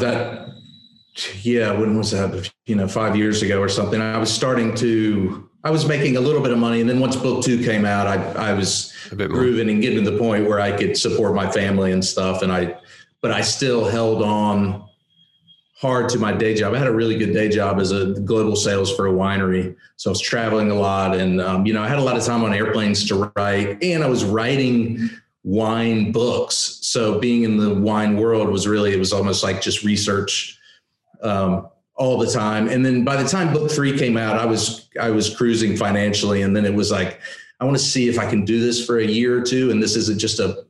when was that? 5 years ago or something. I was making a little bit of money. And then once book 2 came out, I was grooving and getting to the point where I could support my family and stuff. But I still held on hard to my day job. I had a really good day job as a global sales for a winery. So I was traveling a lot, and, I had a lot of time on airplanes to write, and I was writing wine books. So being in the wine world it was almost like just research, all the time. And then by the time book 3 came out, I was cruising financially. And then it was like, I want to see if I can do this for a year or two. And this isn't just a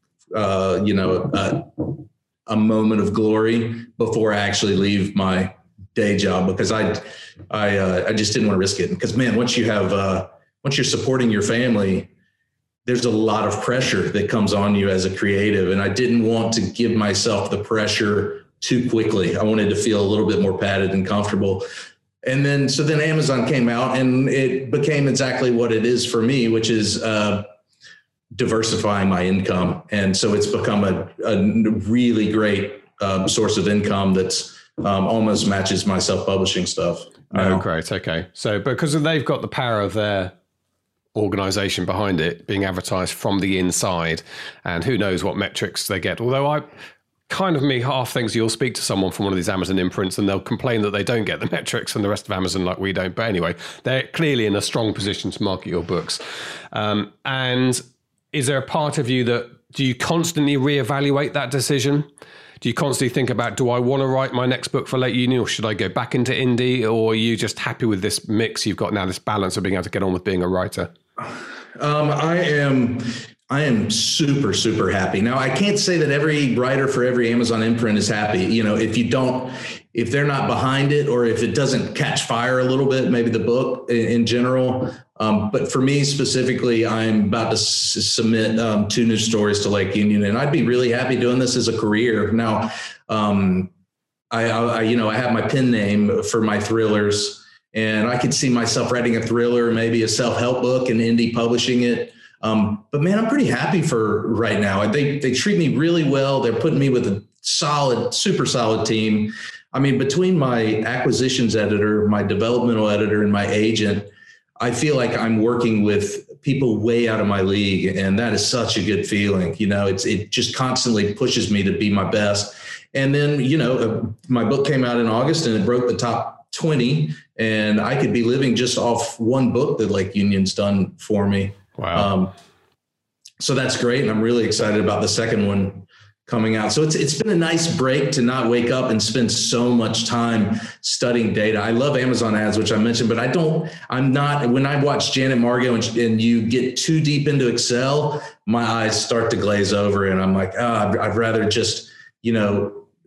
moment of glory before I actually leave my day job, because I just didn't want to risk it. Because man, once you're supporting your family, there's a lot of pressure that comes on you as a creative. And I didn't want to give myself the pressure too quickly. I wanted to feel a little bit more padded and comfortable. And then Amazon came out, and it became exactly what it is for me, which is diversifying my income. And so it's become a really great source of income that's almost matches my self-publishing stuff. Oh, great. Okay. So because they've got the power of their organization behind it being advertised from the inside, and who knows what metrics they get. Although half things, you'll speak to someone from one of these Amazon imprints and they'll complain that they don't get the metrics and the rest of Amazon like we don't. But anyway, they're clearly in a strong position to market your books. And is there a part of you do you constantly reevaluate that decision? Do you constantly think about, do I want to write my next book for Lake Union, or should I go back into indie? Or are you just happy with this mix you've got now, this balance of being able to get on with being a writer? I am super, super happy. Now, I can't say that every writer for every Amazon imprint is happy. If they're not behind it, or if it doesn't catch fire a little bit, maybe the book in general. But for me specifically, I'm about to submit 2 new stories to Lake Union, and I'd be really happy doing this as a career. Now, I have my pen name for my thrillers, and I could see myself writing a thriller, maybe a self-help book, and indie publishing it. But man, I'm pretty happy for right now. They treat me really well. They're putting me with a super solid team. I mean, between my acquisitions editor, my developmental editor, and my agent, I feel like I'm working with people way out of my league. And that is such a good feeling. It just constantly pushes me to be my best. And then, my book came out in August and it broke the top 20, and I could be living just off one book that Lake Union's done for me. Wow. So that's great. And I'm really excited about the second one coming out. So it's been a nice break to not wake up and spend so much time studying data. I love Amazon ads, which I mentioned, but when I watch Janet Margot and you get too deep into Excel, my eyes start to glaze over and I'm like, I'd rather just,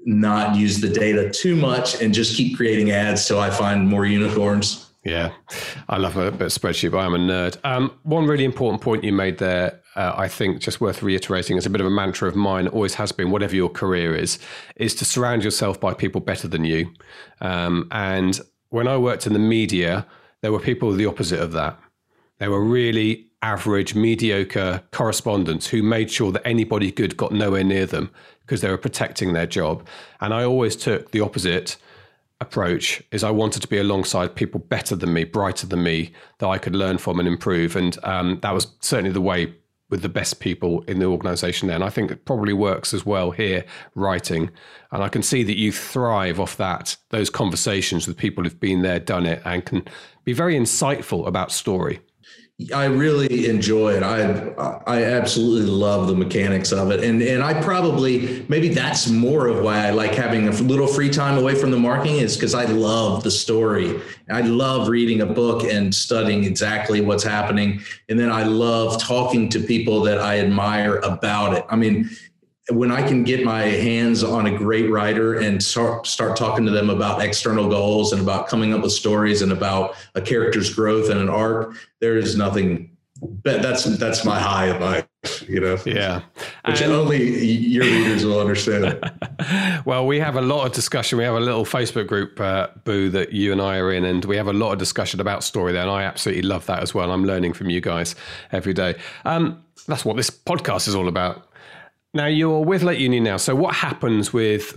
not use the data too much and just keep creating ads till I find more unicorns. Yeah, I love a bit of spreadsheet, but I'm a nerd. One really important point you made there, I think just worth reiterating, it's a bit of a mantra of mine, always has been, whatever your career is to surround yourself by people better than you. And when I worked in the media, there were people the opposite of that. They were really average, mediocre correspondents who made sure that anybody good got nowhere near them because they were protecting their job. And I always took the opposite approach, is I wanted to be alongside people better than me, brighter than me, that I could learn from and improve. And that was certainly the way with the best people in the organization there. And I think it probably works as well here, writing. And I can see that you thrive off those conversations with people who've been there, done it, and can be very insightful about story. I really enjoy it. I absolutely love the mechanics of it. And I probably, maybe that's more of why I like having a little free time away from the marketing, is because I love the story. I love reading a book and studying exactly what's happening. And then I love talking to people that I admire about it. I mean, when I can get my hands on a great writer and start talking to them about external goals and about coming up with stories and about a character's growth and an arc, there is nothing. That's my high in life, Yeah, which only your readers will understand. Well, we have a lot of discussion. We have a little Facebook group, Boo, that you and I are in, and we have a lot of discussion about story there, and I absolutely love that as well. I'm learning from you guys every day. That's what this podcast is all about. Now, you're with Lake Union now. So what happens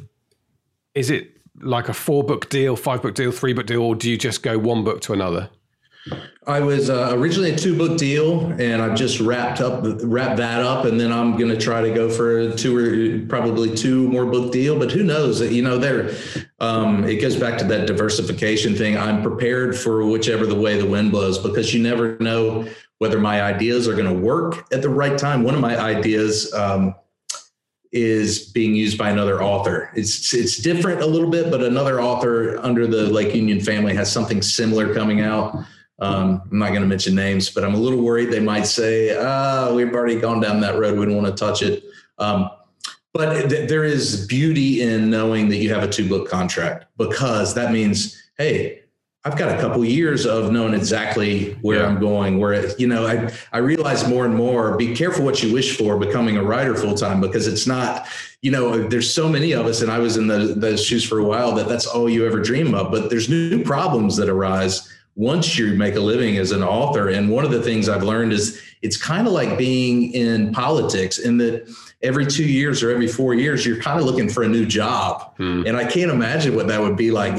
is it like a 4-book deal, 5-book deal, 3-book deal, or do you just go one book to another? I was originally a 2-book deal, and I've just wrapped that up. And then I'm going to try to go for probably 2 more book deal, but who knows? It goes back to that diversification thing. I'm prepared for whichever the way the wind blows, because you never know whether my ideas are going to work at the right time. One of my ideas, is being used by another author. It's different a little bit, but another author under the Lake Union family has something similar coming out. I'm not going to mention names, but I'm a little worried they might say, we've already gone down that road. We don't want to touch it. But there is beauty in knowing that you have a 2-book contract, because that means, hey, I've got a couple years of knowing exactly where I'm going, I realize more and more, be careful what you wish for becoming a writer full-time, because it's not, there's so many of us, and I was in those shoes for a while, that's all you ever dream of. But there's new problems that arise once you make a living as an author. And one of the things I've learned is it's kind of like being in politics, in that every 2 years or every 4 years, you're kind of looking for a new job. And I can't imagine what that would be like,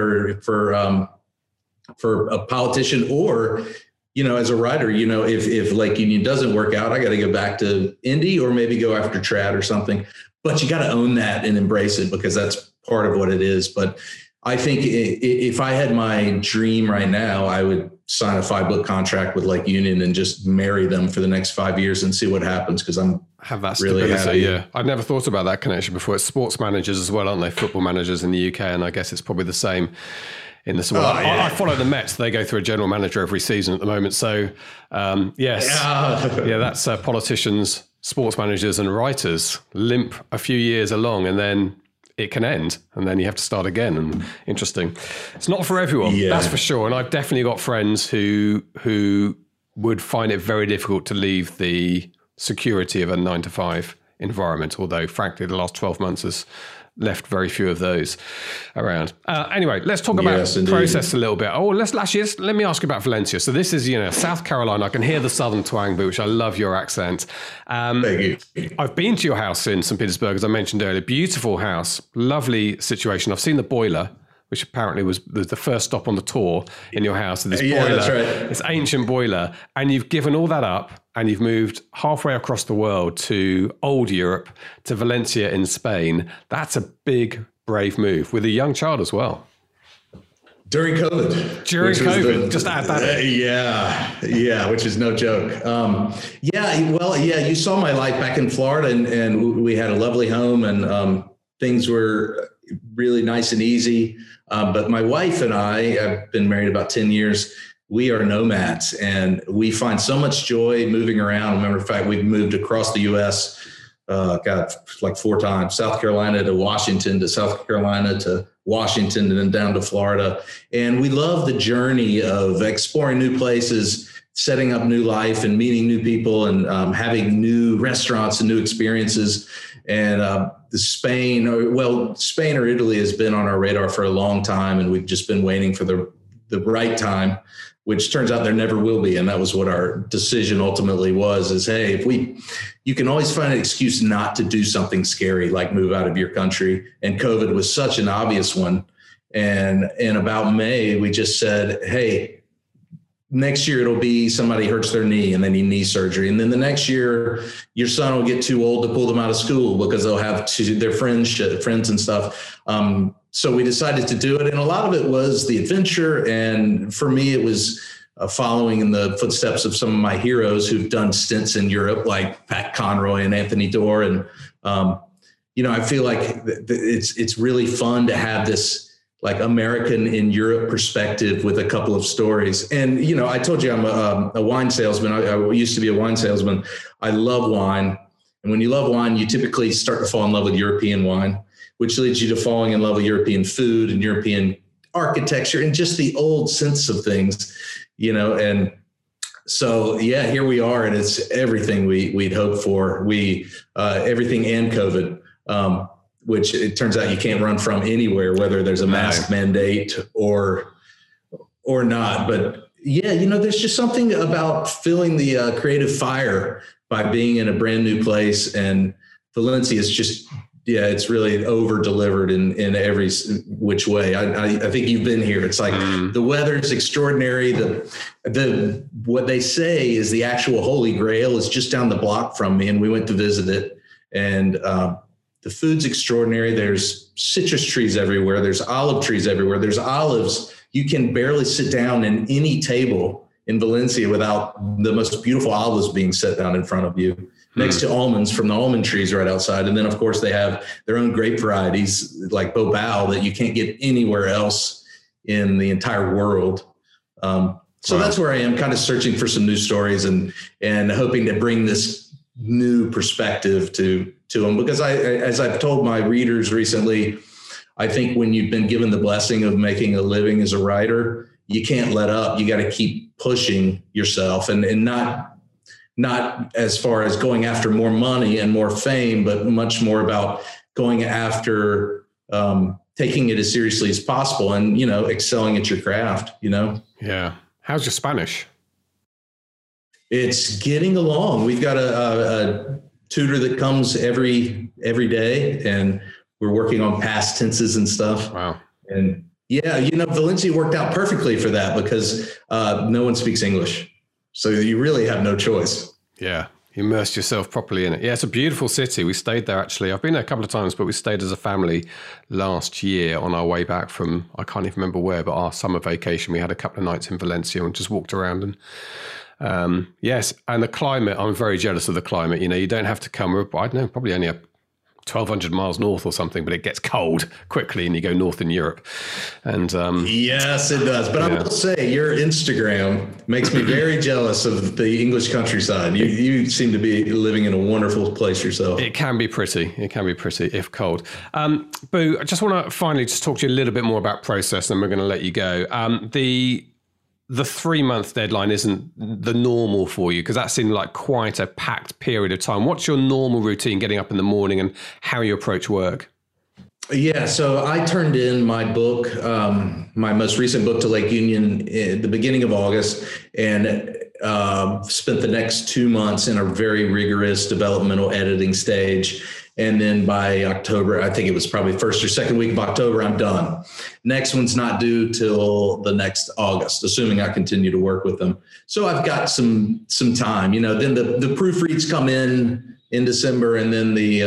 for a politician, or, as a writer, if Lake Union doesn't work out, I got to go back to Indy or maybe go after Trad or something. But you got to own that and embrace it, because that's part of what it is. But I think if I had my dream right now, I would sign a 5-book contract with Lake Union and just marry them for the next 5 years and see what happens, because I'm have that really stability. Yeah, I've never thought about that connection before. It's sports managers as well, aren't they? Football managers in the UK, and I guess it's probably the same in this world. I follow the Mets. They go through a general manager every season at the moment. So, yes. Yeah, that's politicians, sports managers and writers limp a few years along, and then it can end, and then you have to start again. And interesting. It's not for everyone, that's for sure. And I've definitely got friends who would find it very difficult to leave the security of a 9-to-5 environment, although, frankly, the last 12 months has left very few of those around. Anyway, let's talk about process a little bit. Let me ask you about Valencia. So this is, South Carolina. I can hear the southern twang, which I love your accent. Thank you. I've been to your house in St. Petersburg, as I mentioned earlier. Beautiful house, lovely situation. I've seen the boiler, which apparently was the first stop on the tour in your house. This boiler, that's right. This ancient boiler. And you've given all that up, and you've moved halfway across the world to old Europe, to Valencia in Spain. That's a big, brave move, with a young child as well. During COVID. Just add that in. Yeah, which is no joke. You saw my life back in Florida, and we had a lovely home, and things were really nice and easy. But my wife and I have been married about 10 years. We are nomads, and we find so much joy moving around. As a matter of fact, we've moved across the U.S. like 4 times, South Carolina to Washington to South Carolina to Washington and then down to Florida. And we love the journey of exploring new places, setting up new life and meeting new people and having new restaurants and new experiences. And Spain or Italy has been on our radar for a long time. And we've just been waiting for the right time, which turns out there never will be. And that was what our decision ultimately was, is, hey, you can always find an excuse not to do something scary, like move out of your country. And COVID was such an obvious one. And in about May, we just said, hey, next year it'll be somebody hurts their knee and they need knee surgery. And then the next year, your son will get too old to pull them out of school because they'll have their friends and stuff. So we decided to do it. And a lot of it was the adventure. And for me, it was following in the footsteps of some of my heroes who've done stints in Europe, like Pat Conroy and Anthony Doerr. And, I feel like it's really fun to have this like American in Europe perspective with a couple of stories. And, I told you I'm a wine salesman. I used to be a wine salesman. I love wine. And when you love wine, you typically start to fall in love with European wine, which leads you to falling in love with European food and European architecture and just the old sense of things, and so, yeah, here we are. And it's everything we'd hoped for. Everything and COVID, which it turns out you can't run from anywhere, whether there's a mask mandate or not. But yeah, there's just something about feeling the creative fire by being in a brand new place. And Valencia is just, it's really over delivered in every which way. I think you've been here. It's like the weather's extraordinary. What they say is the actual Holy Grail is just down the block from me. And we went to visit it, and the food's extraordinary. There's citrus trees everywhere. There's olive trees everywhere. There's olives. You can barely sit down in any table in Valencia without the most beautiful olives being set down in front of you, next to almonds from the almond trees right outside. And then, of course, they have their own grape varieties like Bobal that you can't get anywhere else in the entire world. So that's where I am, kind of searching for some new stories and hoping to bring this new perspective to them. Because as I've told my readers recently, I think when you've been given the blessing of making a living as a writer, you can't let up. You got to keep pushing yourself and not as far as going after more money and more fame, but much more about going after taking it as seriously as possible and, excelling at your craft, Yeah. How's your Spanish? It's getting along. We've got a tutor that comes every day, and we're working on past tenses and stuff. Wow. And yeah, Valencia worked out perfectly for that because no one speaks English. So you really have no choice. Yeah. You immersed yourself properly in it. Yeah, it's a beautiful city. We stayed there, actually. I've been there a couple of times, but we stayed as a family last year on our way back from, I can't even remember where, but our summer vacation. We had a couple of nights in Valencia and just walked around. And yes, and the climate, I'm very jealous of the climate. You don't have to come, I don't know, probably only 1,200 miles north or something, but it gets cold quickly and you go north in Europe. And yes, it does. But I will say your Instagram makes me very jealous of the English countryside. You seem to be living in a wonderful place yourself. It can be pretty. It can be pretty if cold. Boo, I just want to finally just talk to you a little bit more about process, and we're going to let you go. The 3-month deadline isn't the normal for you, because that seemed like quite a packed period of time. What's your normal routine getting up in the morning and how you approach work? Yeah, so I turned in my book, my most recent book, to Lake Union at the beginning of August, and spent the next 2 months in a very rigorous developmental editing stage. And then by October, I think it was probably first or second week of October, I'm done. Next one's not due till the next August, assuming I continue to work with them. So I've got some time, then the proofreads come in December, and then the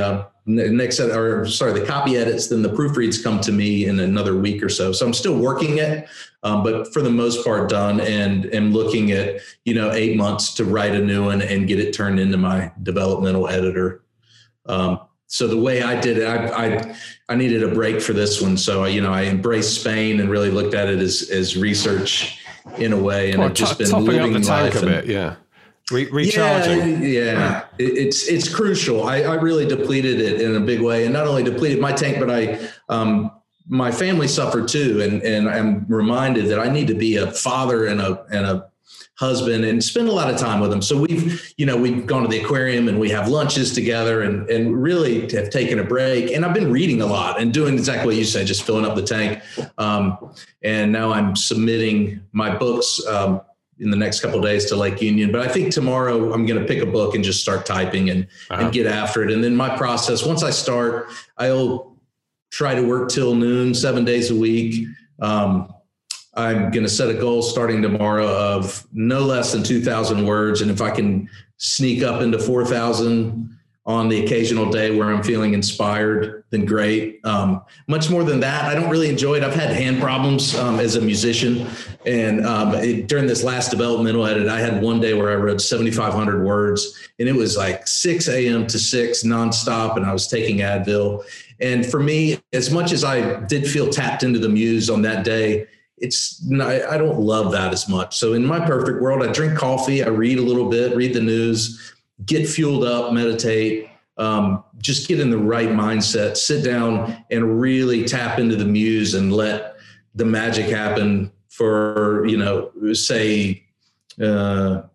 copy edits, then the proofreads come to me in another week or so. So I'm still working it, but for the most part done, and am looking at, 8 months to write a new one and get it turned into my developmental editor. So the way I did it, I needed a break for this one. So, I embraced Spain and really looked at it as research in a way. And I've just been topping living up the tank life a bit. Yeah. recharging. Yeah. It's crucial. I really depleted it in a big way, and not only depleted my tank, but my family suffered too. And I'm reminded that I need to be a father and a husband and spend a lot of time with them. So we've gone to the aquarium and we have lunches together and really have taken a break. And I've been reading a lot and doing exactly what you said, just filling up the tank. And now I'm submitting my books in the next couple of days to Lake Union. But I think tomorrow I'm going to pick a book and just start typing and get after it. And then my process, once I start, I'll try to work till noon, 7 days a week. I'm going to set a goal starting tomorrow of no less than 2,000 words. And if I can sneak up into 4,000 on the occasional day where I'm feeling inspired, then great. Much more than that, I don't really enjoy it. I've had hand problems as a musician. And during this last developmental edit, I had one day where I wrote 7,500 words, and it was like 6 a.m. to 6 nonstop. And I was taking Advil. And for me, as much as I did feel tapped into the muse on that day, I don't love that as much. So in my perfect world, I drink coffee, I read a little bit, read the news, get fueled up, meditate, just get in the right mindset, sit down and really tap into the muse and let the magic happen for, say 4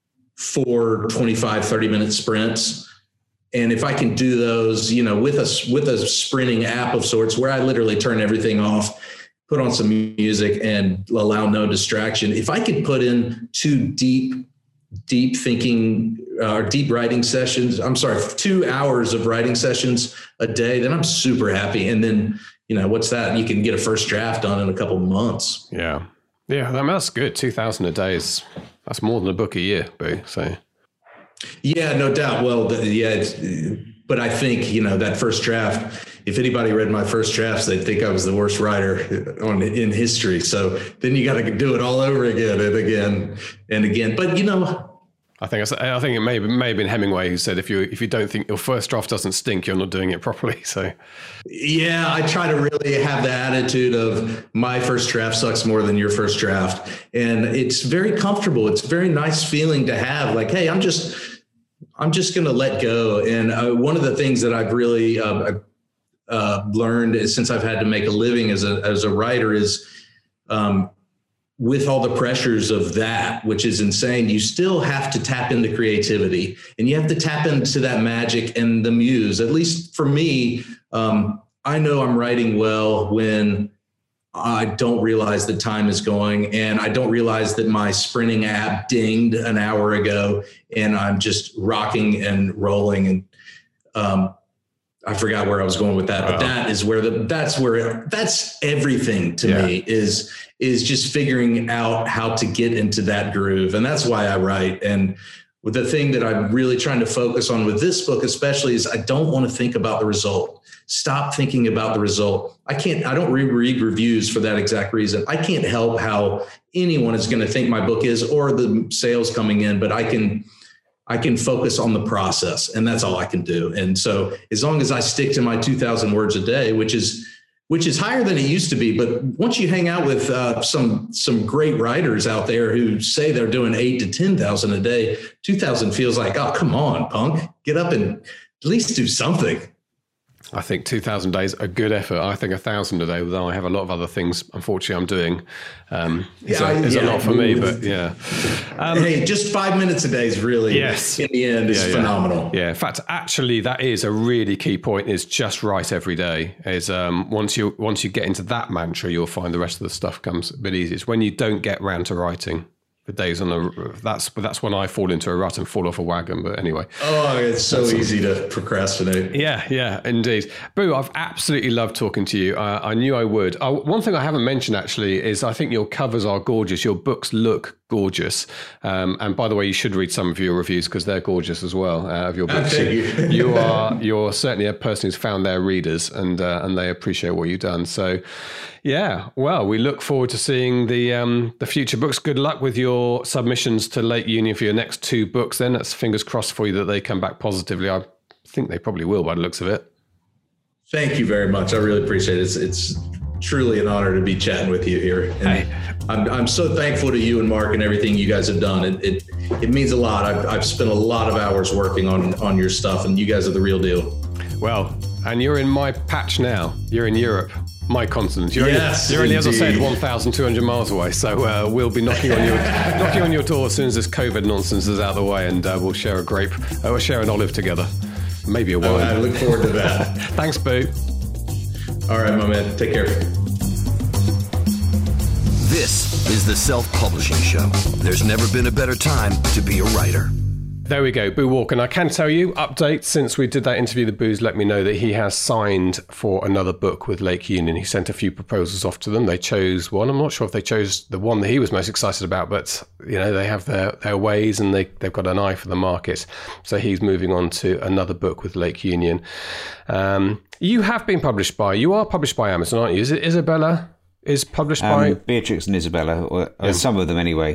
25, 30-minute sprints. And if I can do those, with a sprinting app of sorts where I literally turn everything off, put on some music and allow no distraction. If I could put in 2 deep thinking or deep writing sessions, 2 hours of writing sessions a day, then I'm super happy. And then, what's that? You can get a first draft done in a couple of months. Yeah. Yeah. That's good. 2,000 a day that's more than a book a year, Boo. So. Yeah, no doubt. Well, but I think, that first draft, if anybody read my first drafts, they'd think I was the worst writer in history. So then you got to do it all over again and again and again. But, I think it may have been Hemingway who said, if you don't think your first draft doesn't stink, you're not doing it properly. So, yeah, I try to really have the attitude of my first draft sucks more than your first draft. And it's very comfortable. It's a very nice feeling to have, like, hey, I'm just going to let go. And one of the things that I've really learned is, since I've had to make a living as a writer, is with all the pressures of that, which is insane, you still have to tap into creativity and you have to tap into that magic and the muse. At least for me, I know I'm writing well when I don't realize the time is going and I don't realize that my sprinting app dinged an hour ago and I'm just rocking and rolling. And I forgot where I was going with that, but that's everything to me is just figuring out how to get into that groove. And that's why I write. And with the thing that I'm really trying to focus on with this book, especially, is I don't want to think about the result. Stop thinking about the result. I don't read reviews for that exact reason. I can't help how anyone is going to think my book is or the sales coming in, but I can focus on the process, and that's all I can do. And so as long as I stick to my 2,000 words a day, which is higher than it used to be. But once you hang out with some great writers out there who say they're doing 8,000 to 10,000 a day, 2,000 feels like, oh, come on, punk, get up and at least do something. I think 2,000 days a good effort. I think 1,000 a day, though I have a lot of other things, unfortunately, I'm doing. It's a lot for me, but yeah. Hey, just 5 minutes a day is really, in the end, is phenomenal. Yeah, in fact, actually, that is a really key point, is just write every day. Is once you get into that mantra, you'll find the rest of the stuff comes a bit easier. It's when you don't get round to writing for days that's when I fall into a rut and fall off a wagon. But anyway, it's so easy to procrastinate. Yeah, indeed. Boo, I've absolutely loved talking to you. I knew I would. One thing I haven't mentioned actually is I think your covers are gorgeous. Your books look gorgeous. And by the way, you should read some of your reviews because they're gorgeous as well of your books. You're certainly a person who's found their readers and they appreciate what you've done. So yeah, well, we look forward to seeing the future books. Good luck with your submissions to Lake Union for your next 2 books then. That's fingers crossed for you that they come back positively. I think they probably will by the looks of it. Thank you very much. I really appreciate it. It's truly an honor to be chatting with you here. And I'm so thankful to you and Mark and everything you guys have done. it means a lot. I've spent a lot of hours working on your stuff, and you guys are the real deal. Well, and you're in my patch now. You're in Europe, my continent. You're only, as I said, 1,200 miles away. So we'll be knocking on your door as soon as this COVID nonsense is out of the way, and we'll share a grape, we'll share an olive together, maybe a wine. I look forward to that. Thanks, Boo. All right, my man. Take care. This is the Self-Publishing Show. There's never been a better time to be a writer. There we go, Boo Walker. And I can tell you, update, since we did that interview, the Boo's let me know that he has signed for another book with Lake Union. He sent a few proposals off to them. They chose one. I'm not sure if they chose the one that he was most excited about, but they have their ways, and they've got an eye for the market. So he's moving on to another book with Lake Union. You are published by Amazon, aren't you? Is it Isabella? Is published by Beatrix and Isabella, or some of them anyway.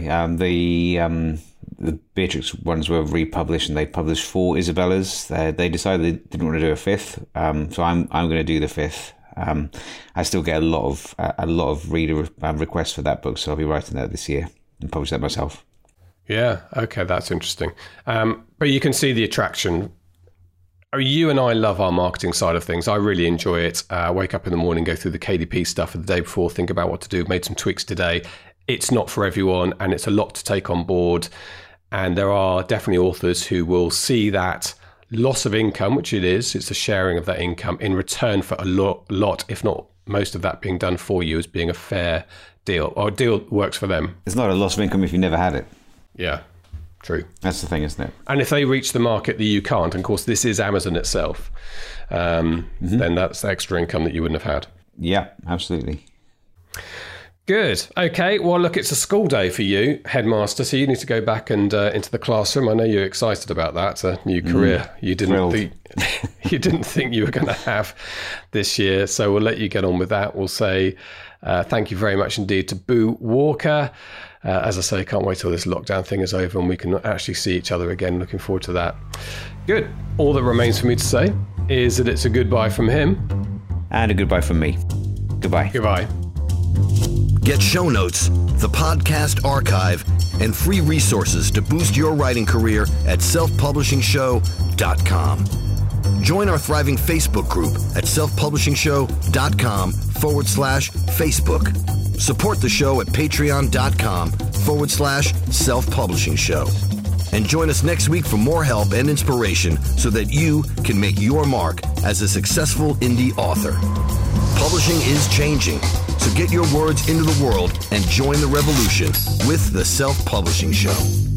The Beatrix ones were republished, and they published 4 Isabellas. They decided they didn't want to do a 5th, so I'm going to do the 5th. I still get a lot of reader requests for that book, so I'll be writing that this year and publish that myself. Yeah, okay, that's interesting. But you can see the attraction. You and I love our marketing side of things. I really enjoy it. Wake up in the morning, go through the KDP stuff of the day before, think about what to do, made some tweaks today. It's not for everyone, and it's a lot to take on board. And there are definitely authors who will see that loss of income, which it is, it's a sharing of that income in return for a lot, if not most of that being done for you as being a fair deal, or a deal that works for them. It's not a loss of income if you never had it. Yeah. True. That's the thing, isn't it? And if they reach the market that you can't, and of course this is Amazon itself, then that's the extra income that you wouldn't have had. Yeah, absolutely. Good. Okay. Well, look, it's a school day for you, headmaster. So you need to go back and into the classroom. I know you're excited about that. It's a new career you didn't think you were going to have this year. So we'll let you get on with that. We'll say thank you very much indeed to Boo Walker. As I say, can't wait till this lockdown thing is over and we can actually see each other again. Looking forward to that. Good. All that remains for me to say is that it's a goodbye from him. And a goodbye from me. Goodbye. Goodbye. Get show notes, the podcast archive, and free resources to boost your writing career at selfpublishingshow.com. Join our thriving Facebook group at selfpublishingshow.com/Facebook. Support the show at patreon.com/selfpublishingshow. And join us next week for more help and inspiration so that you can make your mark as a successful indie author. Publishing is changing, so get your words into the world and join the revolution with The Self-Publishing Show.